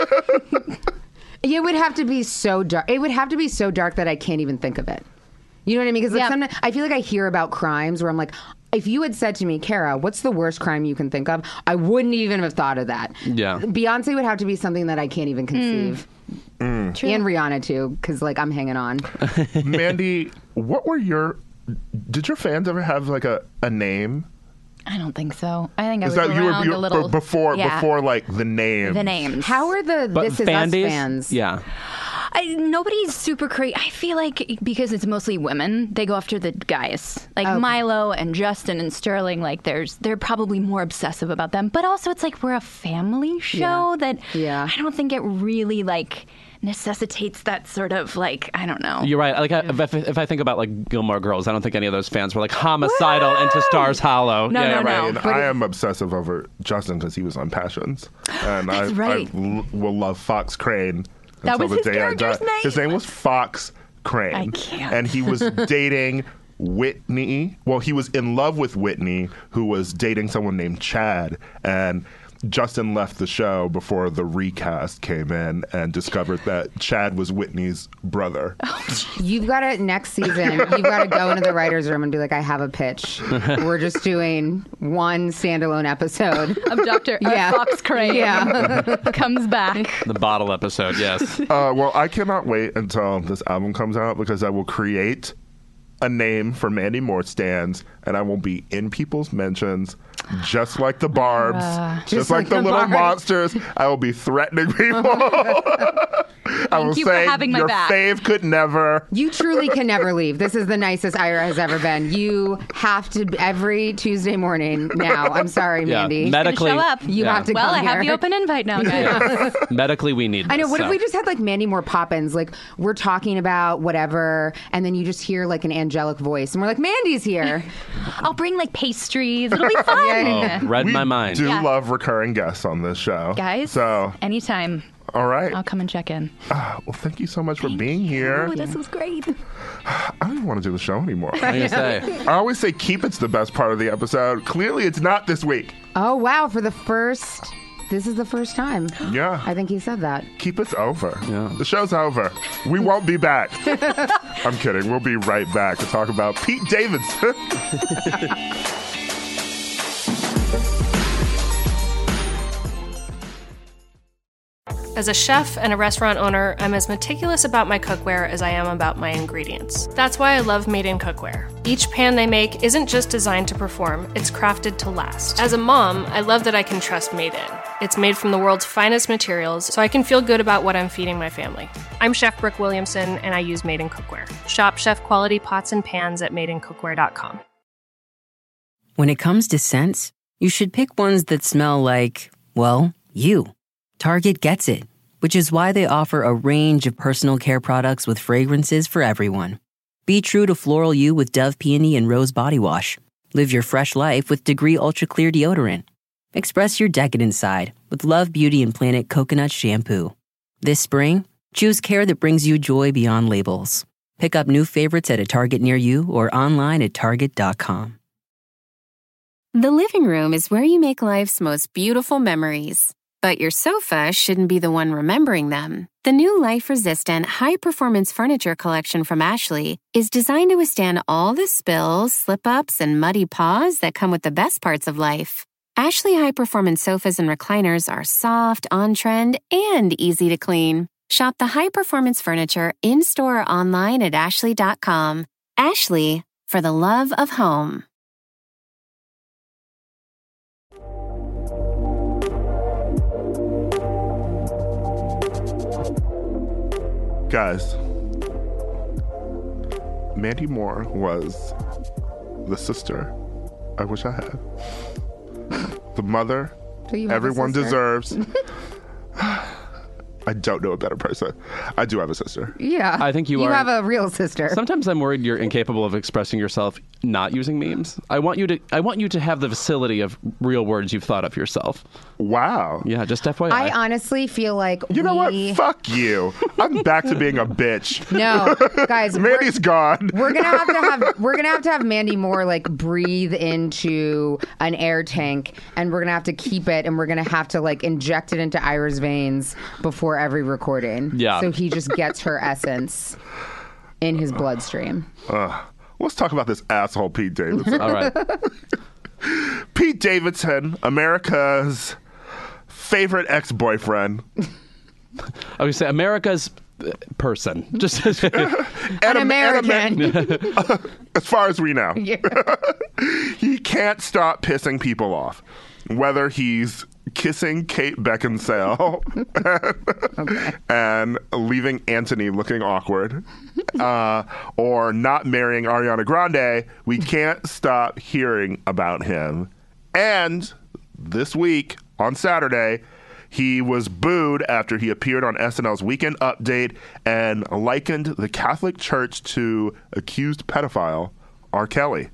It would have to be so dark. It would have to be so dark that I can't even think of it. You know what I mean? Because like sometimes I feel like I hear about crimes where I'm like, if you had said to me, Kara, what's the worst crime you can think of? I wouldn't even have thought of that. Yeah. Beyonce would have to be something that I can't even conceive. True. And Rihanna too, because like I'm hanging on. Mandy, what were your Did your fans ever have like a name? I don't think so. I think I was Is that around you were a little before yeah, like the name? the names. How are the But This Is Us fandies? fans? Yeah. Nobody's super crazy. I feel like because it's mostly women, they go after the guys. Like Milo and Justin and Sterling, like they're probably more obsessive about them. But also it's like we're a family show that I don't think it really like necessitates that sort of like, I don't know. You're right. Like if I think about like Gilmore Girls, I don't think any of those fans were like homicidal into Stars Hollow. No, no, Right, and I am obsessive over Justin because he was on Passions, and That's right. I will love Fox Crane. That until was his the day I die. character's name? His name was Fox Crane. I can't. And he was dating Whitney. Well, he was in love with Whitney, who was dating someone named Chad. And Justin left the show before the recast came in and discovered that Chad was Whitney's brother. You've got to, next season, you've got to go into the writer's room and be like, I have a pitch. We're just doing one standalone episode. Of Dr. Fox Crane comes back. The bottle episode, yes. Well, I cannot wait until this album comes out because I will create a name for Mandy Moore stands, and I will be in people's mentions, just like the Barbs, just like the little monsters. I will be threatening people. I will you for say having my your back. fave could never. You truly can never leave. This is the nicest Ira has ever been. You have to every Tuesday morning now. I'm sorry, Yeah. Mandy. Medically, Show up. You have to Well, come I have here. the open invite now, guys. medically we need this. I know. What if so. we just had like Mandy Moore Poppins? Like we're talking about whatever, and then you just hear like an angelic voice, and we're like, Mandy's here. I'll bring like pastries. It'll be fun. Read We my mind. do Yeah. love recurring guests on this show. Guys, So, anytime. all right. I'll come and check in. Well, thank you so much for being here. Oh, this was great. I don't even want to do the show anymore. What are you gonna say? I always say keep it's the best part of the episode. Clearly, it's not this week. Oh wow! This is the first time. Yeah. I think he said that. Keep it's over. Yeah. The show's over. We won't be back. I'm kidding. We'll be right back to talk about Pete Davidson. As a chef and a restaurant owner, I'm as meticulous about my cookware as I am about my ingredients. That's why I love Made in Cookware. Each pan they make isn't just designed to perform, it's crafted to last. As a mom, I love that I can trust Made in. It's made from the world's finest materials, so I can feel good about what I'm feeding my family. I'm Chef Brooke Williamson, and I use Made in Cookware. Shop chef quality pots and pans at madeincookware.com. When it comes to scents, you should pick ones that smell like, well, you. Target gets it, which is why they offer a range of personal care products with fragrances for everyone. Be true to floral you with Dove Peony and Rose Body Wash. Live your fresh life with Degree Ultra Clear Deodorant. Express your decadent side with Love Beauty and Planet Coconut Shampoo. This spring, choose care that brings you joy beyond labels. Pick up new favorites at a Target near you or online at Target.com. The living room is where you make life's most beautiful memories. But your sofa shouldn't be the one remembering them. The new life-resistant, high-performance furniture collection from Ashley is designed to withstand all the spills, slip-ups, and muddy paws that come with the best parts of life. Ashley high-performance sofas and recliners are soft, on-trend, and easy to clean. Shop the high-performance furniture in-store or online at Ashley.com. Ashley, for the love of home. Guys, Mandy Moore was the sister I wish I had. The mother So you have a everyone sister? deserves. I don't know a better person. I do have a sister. Yeah. I think you are- have a real sister. Sometimes I'm worried you're incapable of expressing yourself not using memes. I want you to have the facility of real words you've thought of yourself. Wow. Yeah, just FYI. I honestly feel like You know what? Fuck you. I'm back to being a bitch. No, guys, Mandy's gone. we're gonna have to have Mandy Moore like breathe into an air tank, and we're gonna have to keep it, and we're gonna have to like inject it into Ira's veins before every recording. Yeah. So he just gets her essence in his bloodstream. Let's talk about this asshole Pete Davidson. All right. Pete Davidson, America's favorite ex-boyfriend. I would say America's person. Just An American. as far as we know. Yeah. He can't stop pissing people off, whether he's kissing Kate Beckinsale and leaving Anthony looking awkward, or not marrying Ariana Grande. We can't stop hearing about him. And this week, on Saturday, he was booed after he appeared on SNL's Weekend Update and likened the Catholic Church to accused pedophile R. Kelly.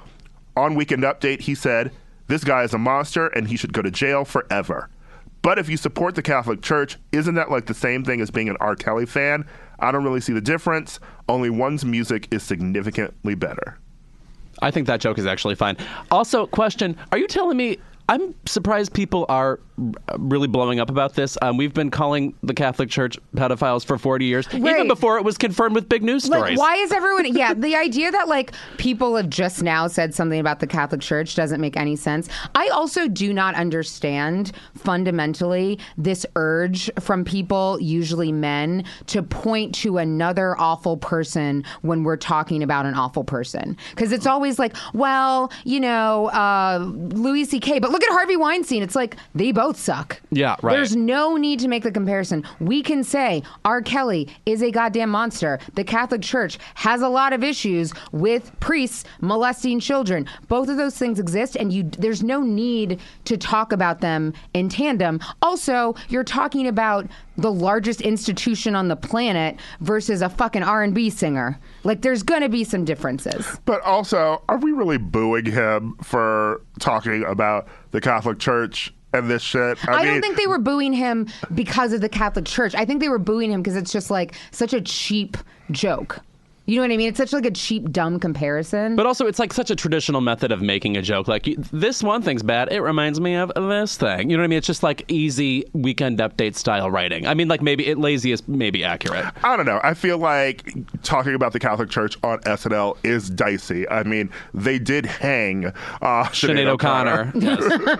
On Weekend Update, he said, "This guy is a monster and he should go to jail forever. But if you support the Catholic Church, isn't that like the same thing as being an R. Kelly fan? I don't really see the difference. Only one's music is significantly better." I think that joke is actually fine. Also, question, are you telling me, I'm surprised people are really blowing up about this. We've been calling the Catholic Church pedophiles for 40 years, even before it was confirmed with big news stories. Like, why is everyone... Yeah, the idea that, like, people have just now said something about the Catholic Church doesn't make any sense. I also do not understand, fundamentally, this urge from people, usually men, to point to another awful person when we're talking about an awful person. Because it's always like, well, you know, Louis C.K., but look at Harvey Weinstein. It's like, they both suck. Yeah, right. There's no need to make the comparison. We can say R. Kelly is a goddamn monster. The Catholic Church has a lot of issues with priests molesting children. Both of those things exist, and there's no need to talk about them in tandem. Also, you're talking about the largest institution on the planet versus a fucking R&B singer. Like, there's going to be some differences. But also, are we really booing him for talking about the Catholic Church and this shit? I don't think they were booing him because of the Catholic Church. I think they were booing him because it's just like such a cheap joke. You know what I mean? It's such like a cheap, dumb comparison. But also, it's like such a traditional method of making a joke. Like, this one thing's bad. It reminds me of this thing. You know what I mean? It's just like easy Weekend Update style writing. I mean, like maybe lazy is maybe accurate. I don't know. I feel like talking about the Catholic Church on SNL is dicey. I mean, they did hang Sinead O'Connor. Yes.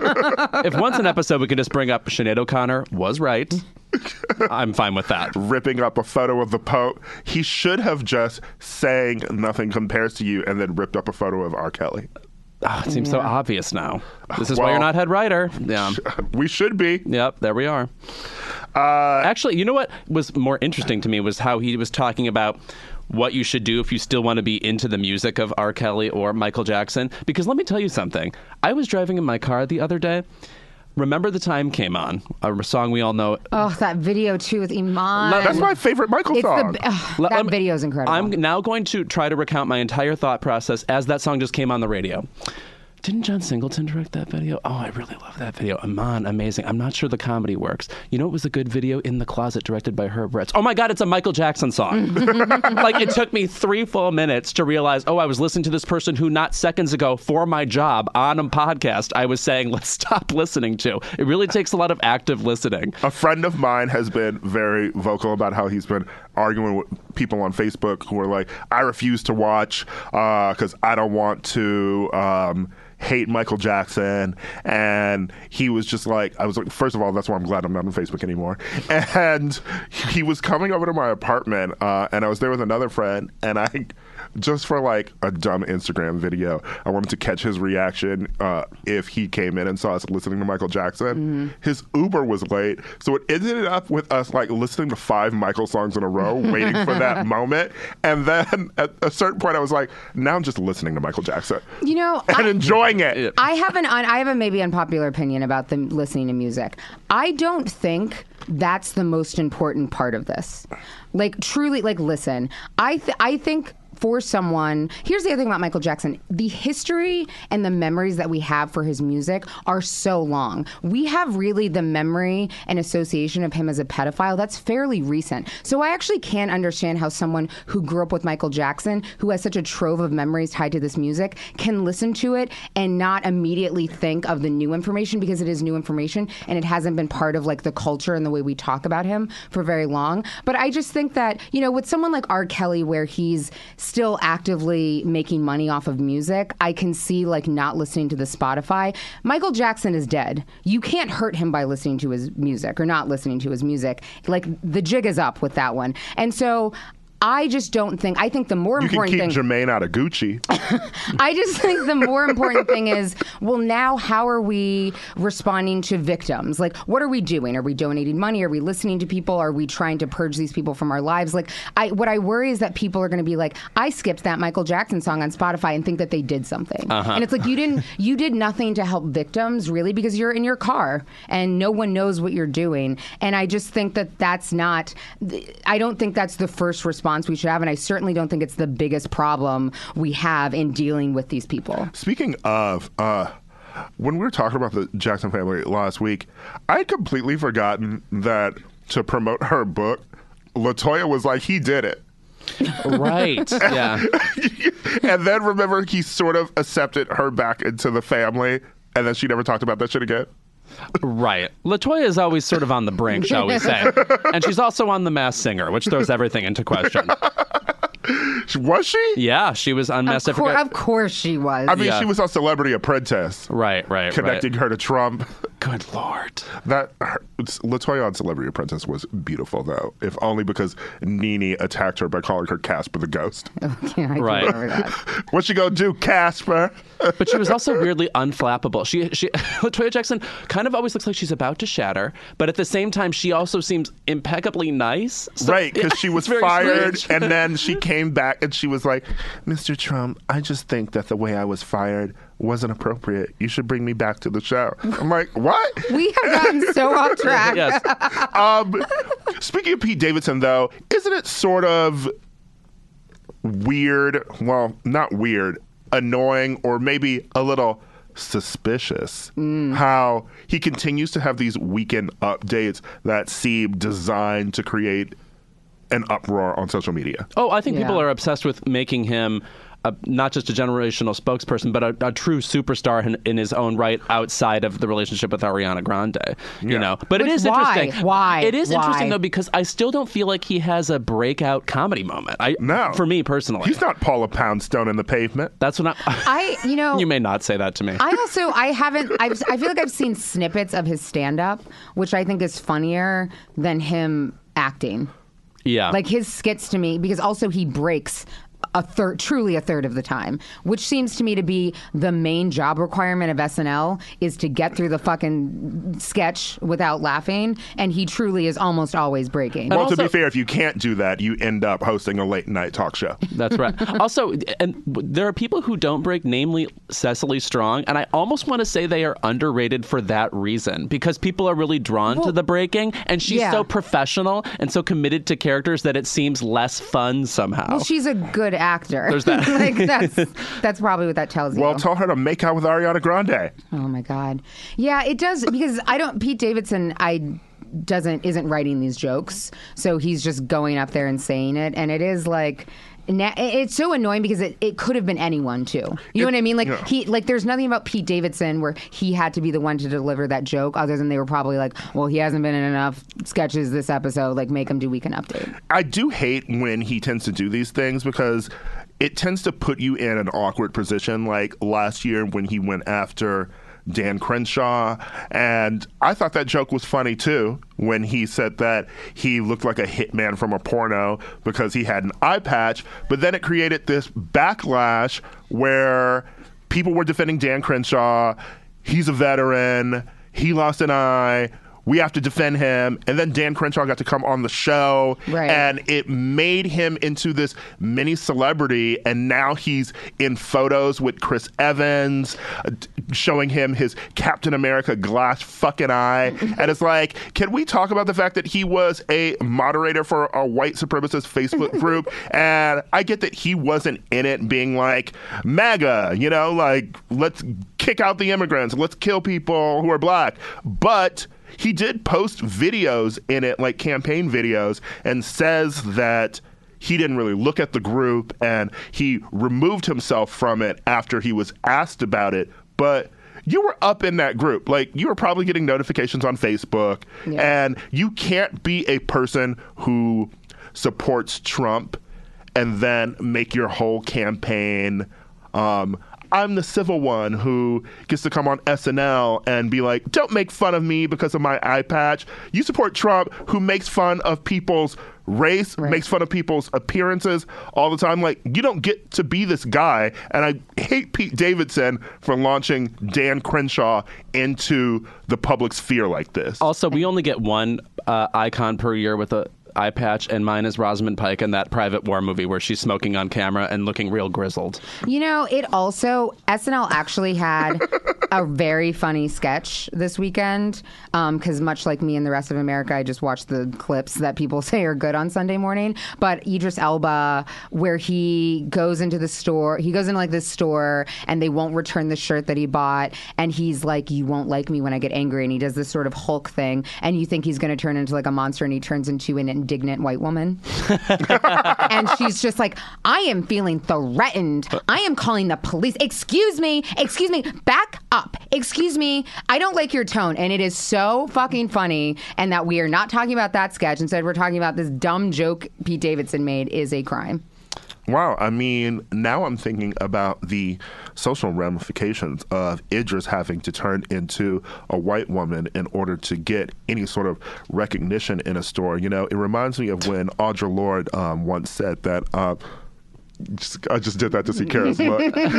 If once an episode we could just bring up Sinead O'Connor was right, I'm fine with that. Ripping up a photo of the Pope. He should have just sang "Nothing Compares to You" and then ripped up a photo of R. Kelly. Oh, it seems so obvious now. This is why you're not head writer. Yeah, we should be. Yep, there we are. Actually, you know what was more interesting to me was how he was talking about what you should do if you still want to be into the music of R. Kelly or Michael Jackson. Because let me tell you something. I was driving in my car the other day. Remember the Time came on, a song we all know. Oh, that video too with Iman. That's my favorite Michael song. That video is incredible. I'm now going to try to recount my entire thought process as that song just came on the radio. Didn't John Singleton direct that video? Oh, I really love that video. Iman, amazing. I'm not sure the comedy works. You know, it was a good video, In the Closet, directed by Herb Ritz. Oh my God, it's a Michael Jackson song. Like, it took me 3 full minutes to realize, I was listening to this person who not seconds ago for my job on a podcast, I was saying, let's stop listening to. It really takes a lot of active listening. A friend of mine has been very vocal about how he's been arguing with people on Facebook who are like, I refuse to watch because I don't want to hate Michael Jackson. And he was just like, I was like, first of all, that's why I'm glad I'm not on Facebook anymore. And he was coming over to my apartment and I was there with another friend, and I just for like a dumb Instagram video, I wanted to catch his reaction if he came in and saw us listening to Michael Jackson. His Uber was late, so it ended up with us like listening to 5 Michael songs in a row, waiting for that moment. And then at a certain point, I was like, now I'm just listening to Michael Jackson, you know, and enjoying it. I have a maybe unpopular opinion about them listening to music. I don't think that's the most important part of this. Like, truly, like, listen, I think for someone, here's the other thing about Michael Jackson. The history and the memories that we have for his music are so long. We have really the memory and association of him as a pedophile. That's fairly recent. So I actually can't understand how someone who grew up with Michael Jackson, who has such a trove of memories tied to this music, can listen to it and not immediately think of the new information, because it is new information and it hasn't been part of like the culture and the way we talk about him for very long. But I just think that, you know, with someone like R. Kelly, where he's still actively making money off of music, I can see like not listening to the Spotify. Michael Jackson is dead. You can't hurt him by listening to his music or not listening to his music. Like, the jig is up with that one. And so I just don't think. I think the more You can important keep thing. Jermaine out of Gucci. I just think the more important thing is, well, now how are we responding to victims? Like, what are we doing? Are we donating money? Are we listening to people? Are we trying to purge these people from our lives? Like, what I worry is that people are going to be like, I skipped that Michael Jackson song on Spotify and think that they did something. And it's like, you did nothing to help victims, really, because you're in your car and no one knows what you're doing. And I just think that I don't think that's the first response we should have. And I certainly don't think it's the biggest problem we have in dealing with these people. Speaking of, when we were talking about the Jackson family last week, I had completely forgotten that to promote her book, LaToya was like, he did it. Right. Yeah. And then remember, he sort of accepted her back into the family, and then she never talked about that shit again. Right. LaToya is always sort of on the brink, shall we say. And she's also on The Masked Singer, which throws everything into question. Was she? Yeah, she was on Masked Singer. Of course she was. I mean, she was on Celebrity Apprentice. Right. Connecting her to Trump. Good Lord. LaToya on Celebrity Apprentice was beautiful, though, if only because Nene attacked her by calling her Casper the Ghost. Yeah, I Right. remember that. What you gonna do, Casper? But she was also weirdly unflappable. She LaToya Jackson kind of always looks like she's about to shatter, but at the same time, she also seems impeccably nice. So, Right, because she was very fired, sweet. and then she came back and she was like, Mr. Trump, I just think that the way I was fired wasn't appropriate. You should bring me back to the show. I'm like, what? We have gotten so off track. Yes. Speaking of Pete Davidson, though, isn't it sort of weird? Well, not weird, annoying, or maybe a little suspicious how he continues to have these weekend updates that seem designed to create an uproar on social media. Oh, I think people Yeah. are obsessed with making him not just a generational spokesperson, but a true superstar in his own right outside of the relationship with Ariana Grande. You know, but it is interesting. Why? It is interesting Why? though, because I still don't feel like he has a breakout comedy moment. No. For me personally, He's not Paula Poundstone in the Pavement. That's what you may not say that to me. I feel like I've seen snippets of his stand-up, which I think is funnier than him acting. Yeah. Like his skits to me, because also he breaks truly a third of the time, which seems to me to be the main job requirement of SNL, is to get through the fucking sketch without laughing, and he truly is almost always breaking. Well, also- to be fair, if you can't do that, you end up hosting a late night talk show. That's right. Also, and there are people who don't break, namely Cecily Strong, and I almost want to say they are underrated for that reason, because people are really drawn to the breaking, and she's Yeah. so professional and so committed to characters that it seems less fun somehow. Well, she's a good actor. There's that. Like that's probably what that tells you. Well, tell her to make out with Ariana Grande. Oh my God. Yeah, it does, because Pete Davidson isn't writing these jokes, so he's just going up there and saying it, and it is like. It's so annoying because it could have been anyone too. You know what I mean? Like there's nothing about Pete Davidson where he had to be the one to deliver that joke, other than they were probably like, well, he hasn't been in enough sketches this episode, like make him do Weekend Update. I do hate when he tends to do these things because it tends to put you in an awkward position, like last year when he went after Dan Crenshaw. And I thought that joke was funny too, when he said that he looked like a hitman from a porno because he had an eye patch. But then it created this backlash where people were defending Dan Crenshaw. He's a veteran. He lost an eye. We have to defend him. And then Dan Crenshaw got to come on the show. Right. And it made him into this mini celebrity. And now he's in photos with Chris Evans, showing him his Captain America glass fucking eye. And it's like, can we talk about the fact that he was a moderator for a white supremacist Facebook group? And I get that he wasn't in it being like, MAGA, like, let's kick out the immigrants, let's kill people who are black. But he did post videos in it, like campaign videos, and says that he didn't really look at the group and he removed himself from it after he was asked about it. But you were up in that group. Like, you were probably getting notifications on Facebook. Yeah. And you can't be a person who supports Trump and then make your whole campaign I'm the civil one who gets to come on SNL and be like, don't make fun of me because of my eye patch. You support Trump, who makes fun of people's race, makes fun of people's appearances all the time. Like, you don't get to be this guy. And I hate Pete Davidson for launching Dan Crenshaw into the public sphere like this. Also, we only get one icon per year with a eye patch, and mine is Rosamund Pike in that Private War movie where she's smoking on camera and looking real grizzled. You know, SNL actually had a very funny sketch this weekend, because much like me and the rest of America, I just watched the clips that people say are good on Sunday morning. But Idris Elba, where he goes into this store and they won't return the shirt that he bought, and he's like, you won't like me when I get angry, and he does this sort of Hulk thing, and you think he's going to turn into like a monster, and he turns into an indignant white woman. And she's just like, I am feeling threatened. I am calling the police. Excuse me, back up. Excuse me, I don't like your tone. And it is so fucking funny. And that we are not talking about that sketch. Instead, we're talking about this dumb joke Pete Davidson made is a crime. Wow. I mean, now I'm thinking about the social ramifications of Idris having to turn into a white woman in order to get any sort of recognition in a store. You know, it reminds me of when Audre Lorde once said that... I just did that to see Kara's look.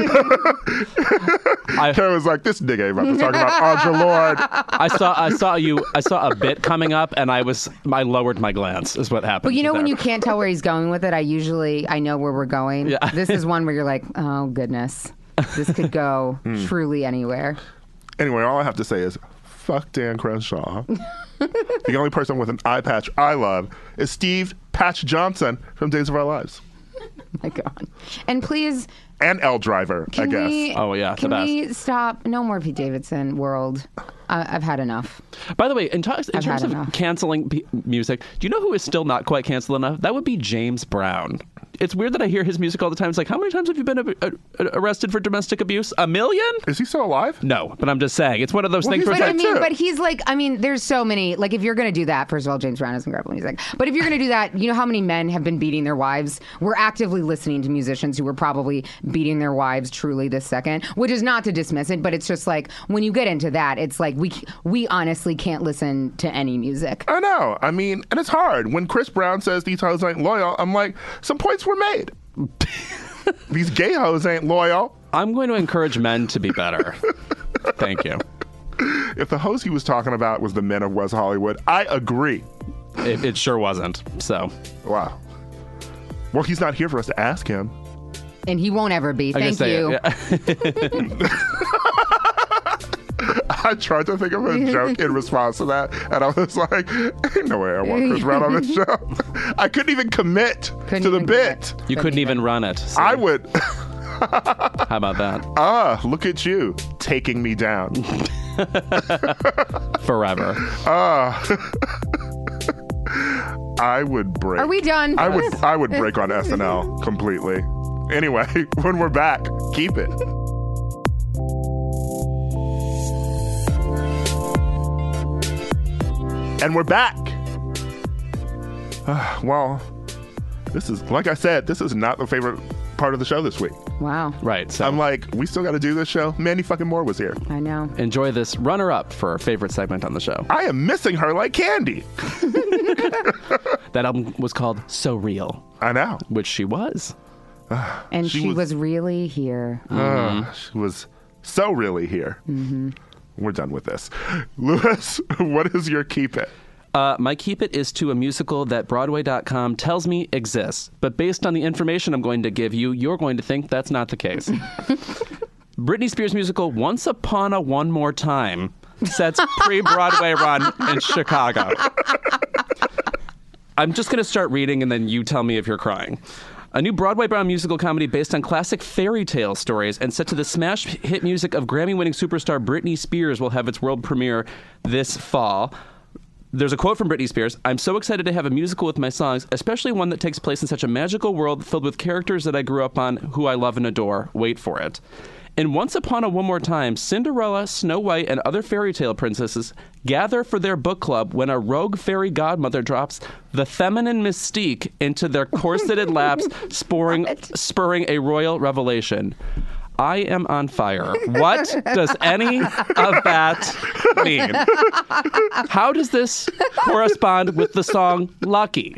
Kara was like, "This nigga ain't about to talk about Audre Lorde." I saw a bit coming up, and I lowered my glance. Is what happened. But you know, when you can't tell where he's going with it, I know where we're going. Yeah. This is one where you're like, oh goodness, this could go truly anywhere. Anyway, all I have to say is, fuck Dan Crenshaw. The only person with an eye patch I love is Steve Patch Johnson from Days of Our Lives. My God. And please... And Elle Driver, I guess. Can we stop? No more Pete Davidson world. I've had enough. By the way, in terms of canceling music, do you know who is still not quite canceled enough? That would be James Brown. It's weird that I hear his music all the time. It's like, how many times have you been arrested for domestic abuse? 1 million? Is he still alive? No, but I'm just saying. It's one of those things where but he's like, there's so many. Like, if you're going to do that, first of all, James Brown is incredible music. But if you're going to do that, you know how many men have been beating their wives? We're actively listening to musicians who were probably beating their wives truly this second, which is not to dismiss it, but it's just like, when you get into that, it's like, we honestly can't listen to any music. I know. I mean, and it's hard. When Chris Brown says these hoes ain't loyal, I'm like, some points were made. These gay hoes ain't loyal. I'm going to encourage men to be better. Thank you. If the hoes he was talking about was the men of West Hollywood, I agree. It sure wasn't. So. Wow. Well, he's not here for us to ask him. And he won't ever be. Thank you. Yeah. I tried to think of a joke in response to that, and I was like, ain't no way I want Chris Brown on this show. I couldn't even commit to the bit. You couldn't even run it. So. I would. How about that? Look at you taking me down. Forever. I would break. Are we done? I would break on SNL completely. Anyway, when we're back, keep it. And we're back. Well, this is, like I said, this is not the favorite part of the show this week. Wow. Right. So I'm like, we still got to do this show? Mandy fucking Moore was here. I know. Enjoy this runner-up for our favorite segment on the show. I am missing her like candy. That album was called So Real. I know. Which she was. And she was really here. She was so really here. Mm-hmm. We're done with this. Lewis, what is your keep it? My keep it is to a musical that Broadway.com tells me exists. But based on the information I'm going to give you, you're going to think that's not the case. Britney Spears' musical Once Upon a One More Time sets pre-Broadway run in Chicago. I'm just going to start reading and then you tell me if you're crying. A new Broadway-bound musical comedy based on classic fairy tale stories and set to the smash hit music of Grammy-winning superstar Britney Spears will have its world premiere this fall. There's a quote from Britney Spears: "I'm so excited to have a musical with my songs, especially one that takes place in such a magical world filled with characters that I grew up on, who I love and adore. Wait for it." In Once Upon a One More Time, Cinderella, Snow White, and other fairy tale princesses gather for their book club when a rogue fairy godmother drops the feminine mystique into their corseted laps, spurring a royal revelation. I am on fire. What does any of that mean? How does this correspond with the song Lucky?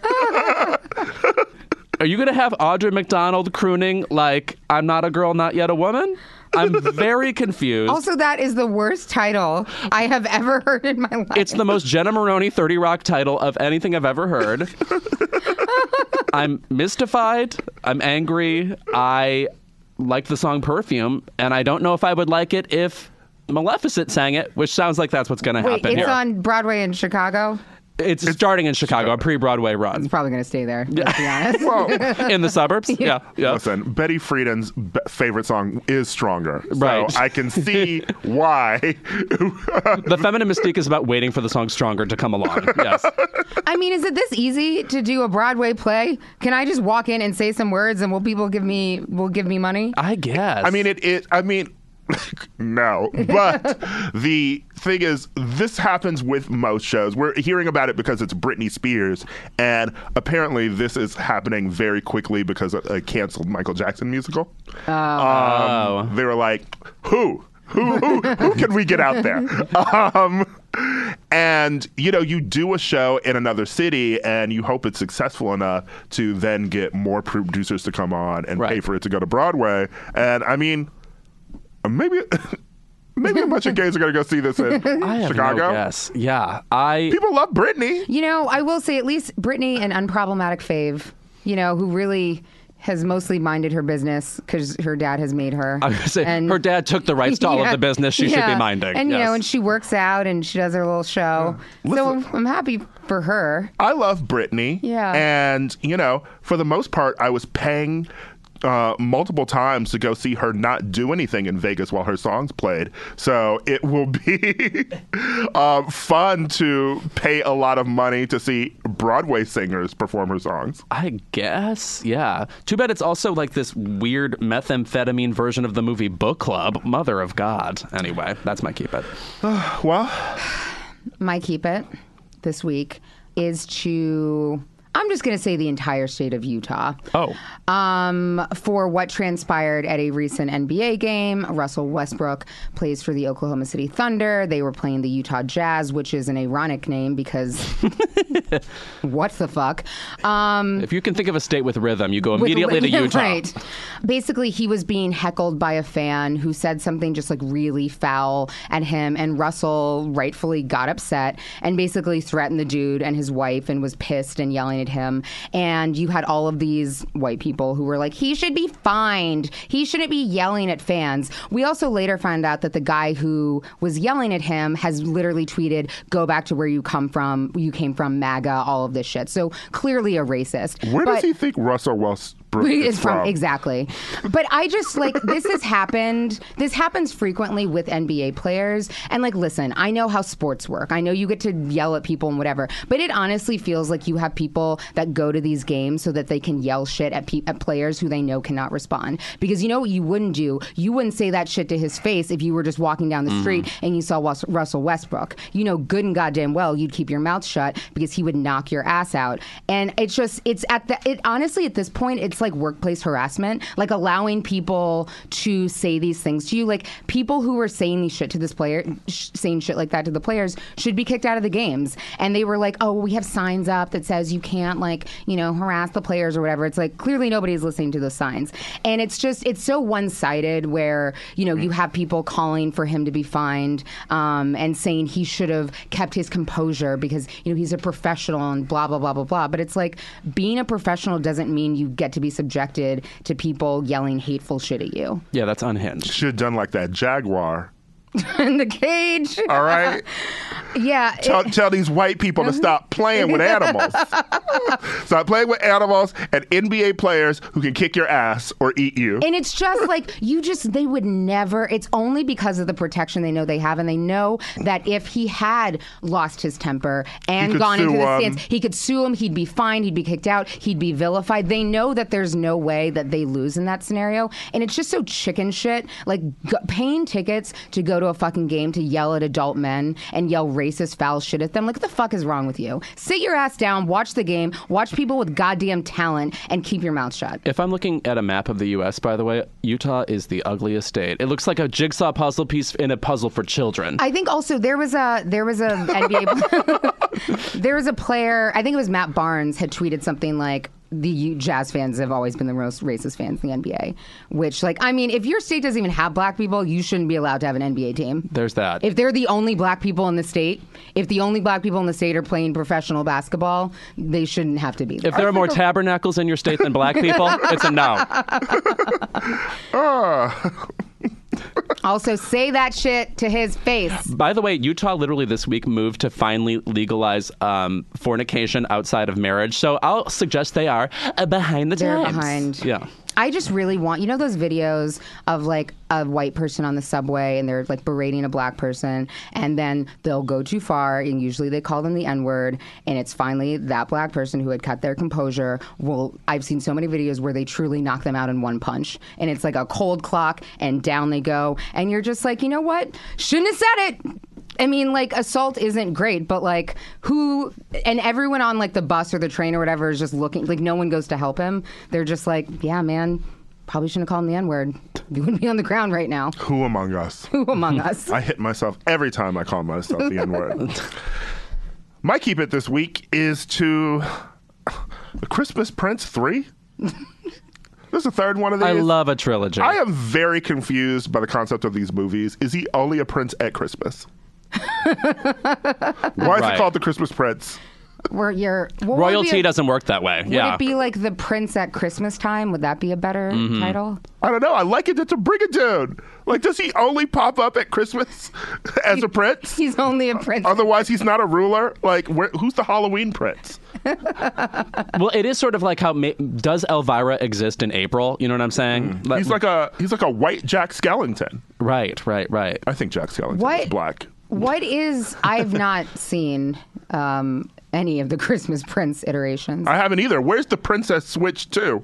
Are you going to have Audra McDonald crooning like, I'm not a girl, not yet a woman? I'm very confused. Also, that is the worst title I have ever heard in my life. It's the most Jenna Maroney 30 Rock title of anything I've ever heard. I'm mystified. I'm angry. I like the song Perfume, and I don't know if I would like it if Maleficent sang it, which sounds like that's what's going to happen Wait, it's here. on Broadway in Chicago? It's starting in Chicago, a pre-Broadway run. It's probably going to stay there, let's be honest. Well, In the suburbs? Yeah. listen, Betty Friedan's favorite song is Stronger. So Right. I can see why. The feminine mystique is about waiting for the song Stronger to come along. Yes. I mean, is it this easy to do a Broadway play? Can I just walk in and say some words and will people give me money? I guess. I mean, no. But the thing is, this happens with most shows. We're hearing about it because it's Britney Spears, and apparently this is happening very quickly because of a canceled Michael Jackson musical. They were like, who can we get out there? And, you do a show in another city and you hope it's successful enough to then get more producers to come on and pay for it to go to Broadway. And I mean, maybe a bunch of gays are going to go see this in I have Chicago. no guess. Yeah. People love Britney. I will say at least Britney, an unproblematic fave, who really has mostly minded her business because her dad has made her. I was going to say, her dad took the rights to all of the business she should be minding. And, yes. and she works out and she does her little show. So I'm happy for her. I love Britney. Yeah. And, for the most part, I was paying multiple times to go see her not do anything in Vegas while her songs played. So it will be fun to pay a lot of money to see Broadway singers perform her songs. I guess, yeah. Too bad it's also like this weird methamphetamine version of the movie Book Club. Mother of God. Anyway, that's my keep it. Well, my keep it this week is to... I'm just going to say the entire state of Utah. For what transpired at a recent NBA game. Russell Westbrook plays for the Oklahoma City Thunder. They were playing the Utah Jazz, which is an ironic name because what the fuck? If you can think of a state with rhythm, you go immediately to Utah. Right. Basically, he was being heckled by a fan who said something just like really foul at him, and Russell rightfully got upset and basically threatened the dude and his wife and was pissed and yelling at him. And you had all of these white people who were like, he should be fined. He shouldn't be yelling at fans. We also later found out that the guy who was yelling at him has literally tweeted, go back to where you came from, MAGA, all of this shit. So clearly a racist. Where does he think Russell Westbrook is from? Exactly. But I just this happens frequently with NBA players. And listen, I know how sports work. I know you get to yell at people and whatever, but it honestly feels like you have people that go to these games so that they can yell shit at players who they know cannot respond. Because you know what you wouldn't do? You wouldn't say that shit to his face if you were just walking down the street and you saw Russell Westbrook. You know good and goddamn well you'd keep your mouth shut because he would knock your ass out. And honestly at this point, it's like workplace harassment, like allowing people to say these things to you. Like people who were saying these shit to this player, saying shit like that to the players should be kicked out of the games. And they were like, oh, we have signs up that says you can't harass the players or whatever. It's like clearly nobody's listening to those signs. And it's so one-sided where, you have people calling for him to be fined and saying he should have kept his composure because, he's a professional and blah, blah, blah, blah, blah. But it's like being a professional doesn't mean you get to be subjected to people yelling hateful shit at you. Yeah, that's unhinged. Should have done like that Jaguar. In the cage. All right. Yeah. Tell these white people to stop playing with animals. Stop playing with animals and NBA players who can kick your ass or eat you. And it's just like, they would never, it's only because of the protection they know they have. And they know that if he had lost his temper and gone into the stands, he could sue him, he'd be fined, he'd be kicked out, he'd be vilified. They know that there's no way that they lose in that scenario. And it's just so chicken shit. Like paying tickets to go to a fucking game to yell at adult men and yell racist, foul shit at them. Like, what the fuck is wrong with you? Sit your ass down, watch the game, watch people with goddamn talent, and keep your mouth shut. If I'm looking at a map of the U.S., by the way, Utah is the ugliest state. It looks like a jigsaw puzzle piece in a puzzle for children. I think also there was a NBA there was a player, I think it was Matt Barnes, had tweeted something like, the Jazz fans have always been the most racist fans in the NBA. Which, like, I mean, if your state doesn't even have black people, you shouldn't be allowed to have an NBA team. There's that. If they're the only black people in the state, if the only black people in the state are playing professional basketball, they shouldn't have to be there. If there are more tabernacles in your state than black people, it's a no. Also, say that shit to his face. By the way, Utah literally this week moved to finally legalize fornication outside of marriage. So I'll suggest they are behind the They're times. behind. Yeah. I just really want, you know those videos of like a white person on the subway and they're like berating a black person and then they'll go too far and usually they call them the N-word and it's finally that black person who had cut their composure. Well, I've seen so many videos where they truly knock them out in one punch and it's like a cold clock and down they go and you're just like, you know what? Shouldn't have said it. I mean, like, assault isn't great, but, like, who... And everyone on, like, the bus or the train or whatever is just looking... Like, no one goes to help him. They're just like, yeah, man, probably shouldn't have called him the N-word. You wouldn't be on the ground right now. Who among us? Who among us? I hit myself every time I call myself the N-word. My keep it this week is to... The Christmas Prince 3? This is the third one of these. I love a trilogy. I am very confused by the concept of these movies. Is he only a prince at Christmas? Why is it called the Christmas Prince? Where you're royalty doesn't work that way. Would it be like the Prince at Christmas time? Would that be a better title? I don't know. I like it. It's a brigadoon. Like, does he only pop up at Christmas as a prince? He's only a prince. Otherwise, he's not a ruler. Like, who's the Halloween prince? Well, it is sort of like how does Elvira exist in April? You know what I'm saying? He's like a white Jack Skellington. Right. I think Jack Skellington is black. What is... I've not seen any of the Christmas Prince iterations. I haven't either. Where's the princess switched to?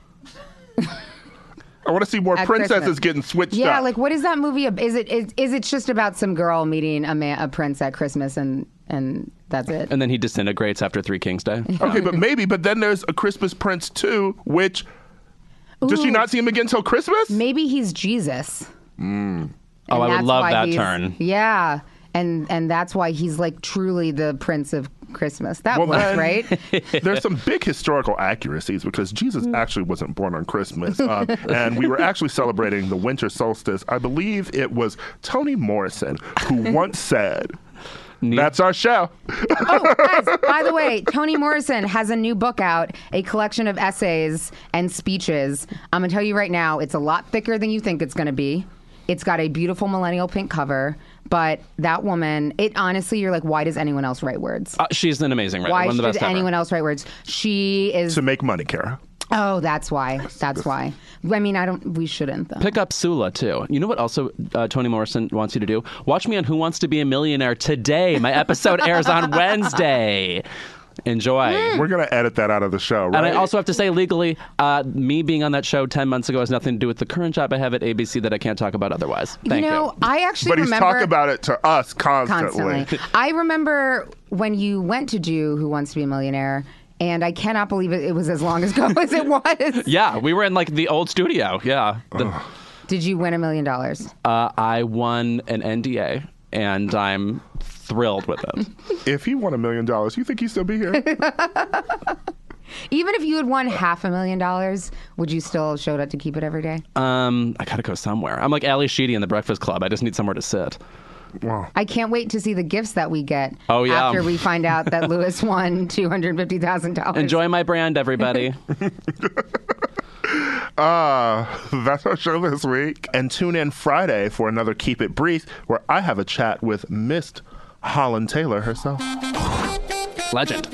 I want to see more princesses Christmas. getting switched up. Yeah, like, what is that movie? Is it just about some girl meeting a prince at Christmas and that's it? And then he disintegrates after Three Kings Day. Okay, but then there's a Christmas Prince 2, which... Does she not see him again till Christmas? Maybe he's Jesus. Oh, I would love that turn. Yeah. And that's why he's like truly the Prince of Christmas. That works, right? There's some big historical accuracies because Jesus actually wasn't born on Christmas. And we were actually celebrating the winter solstice. I believe it was Toni Morrison who once said... That's our show. Oh, guys, by the way, Toni Morrison has a new book out, a collection of essays and speeches. I'm going to tell you right now, it's a lot thicker than you think it's going to be. It's got a beautiful millennial pink cover, but that woman, it honestly, you're like, why does anyone else write words? She's an amazing writer. Why One of the best should anyone else write words? She is... To make money, Kara. Oh, that's why. That's why. I mean, we shouldn't, though. Pick up Sula, too. You know what also Toni Morrison wants you to do? Watch me on Who Wants to Be a Millionaire today. My episode airs on Wednesday. Enjoy. We're going to edit that out of the show, right? And I also have to say legally, me being on that show 10 months ago has nothing to do with the current job I have at ABC that I can't talk about otherwise. Thank you. I actually But remember... he's talking about it to us constantly. I remember when you went to do Who Wants to Be a Millionaire... And I cannot believe it was as long ago as it was. Yeah, we were in like the old studio. Yeah. Did you win $1 million? I won an NDA, and I'm thrilled with it. If he won $1 million, you think he'd still be here? Even if you had won $500,000, would you still show up to keep it every day? I gotta go somewhere. I'm like Ali Sheedy in The Breakfast Club. I just need somewhere to sit. Wow. I can't wait to see the gifts that we get after we find out that Lewis won $250,000. Enjoy my brand, everybody. That's our show this week. And tune in Friday for another Keep It Brief, where I have a chat with Miss Holland Taylor herself. Legend.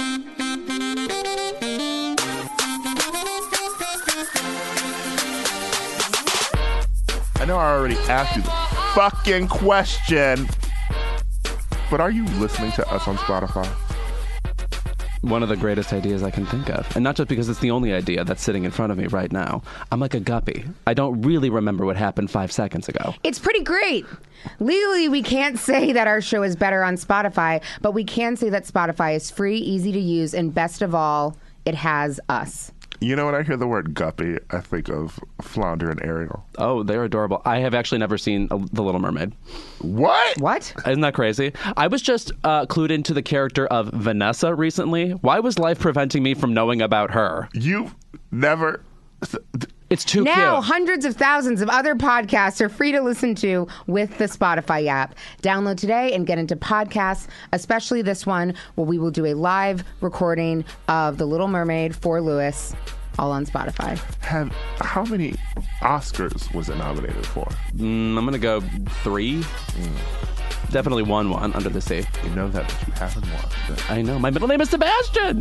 I know I already asked you the fucking question, but are you listening to us on Spotify? one of the greatest ideas I can think of. And not just because it's the only idea that's sitting in front of me right now. I'm like a guppy. I don't really remember what happened 5 seconds ago. It's pretty great. Legally, we can't say that our show is better on Spotify, but we can say that Spotify is free, easy to use, and best of all, it has us. You know, when I hear the word guppy, I think of Flounder and Ariel. Oh, they're adorable. I have actually never seen The Little Mermaid. What? Isn't that crazy? I was just clued into the character of Vanessa recently. Why was life preventing me from knowing about her? You've never... It's too Now, cute. hundreds of thousands of other podcasts are free to listen to with the Spotify app. Download today and get into podcasts, especially this one, where we will do a live recording of The Little Mermaid for Lewis, all on Spotify. How many Oscars was it nominated for? I'm going to go 3. Definitely won one, Under the Sea. You know that, but you haven't won. I know. My middle name is Sebastian.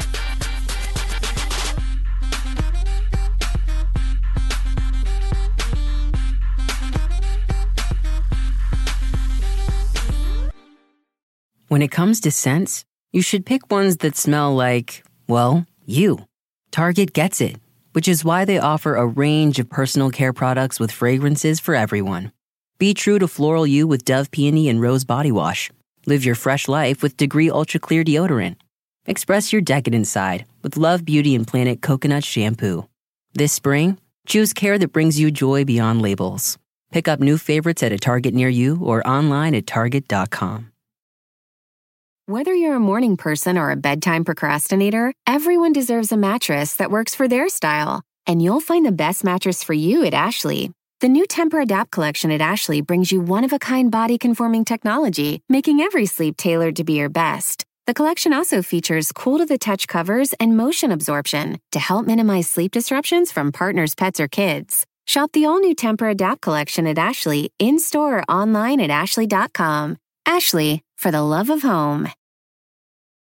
When it comes to scents, you should pick ones that smell like, well, you. Target gets it, which is why they offer a range of personal care products with fragrances for everyone. Be true to floral you with Dove Peony and Rose Body Wash. Live your fresh life with Degree Ultra Clear Deodorant. Express your decadent side with Love Beauty and Planet Coconut Shampoo. This spring, choose care that brings you joy beyond labels. Pick up new favorites at a Target near you or online at Target.com. Whether you're a morning person or a bedtime procrastinator, everyone deserves a mattress that works for their style. And you'll find the best mattress for you at Ashley. The new Tempur-Adapt collection at Ashley brings you one-of-a-kind body-conforming technology, making every sleep tailored to be your best. The collection also features cool-to-the-touch covers and motion absorption to help minimize sleep disruptions from partners, pets, or kids. Shop the all-new Tempur-Adapt collection at Ashley, in-store or online at Ashley.com. Ashley, for the love of home.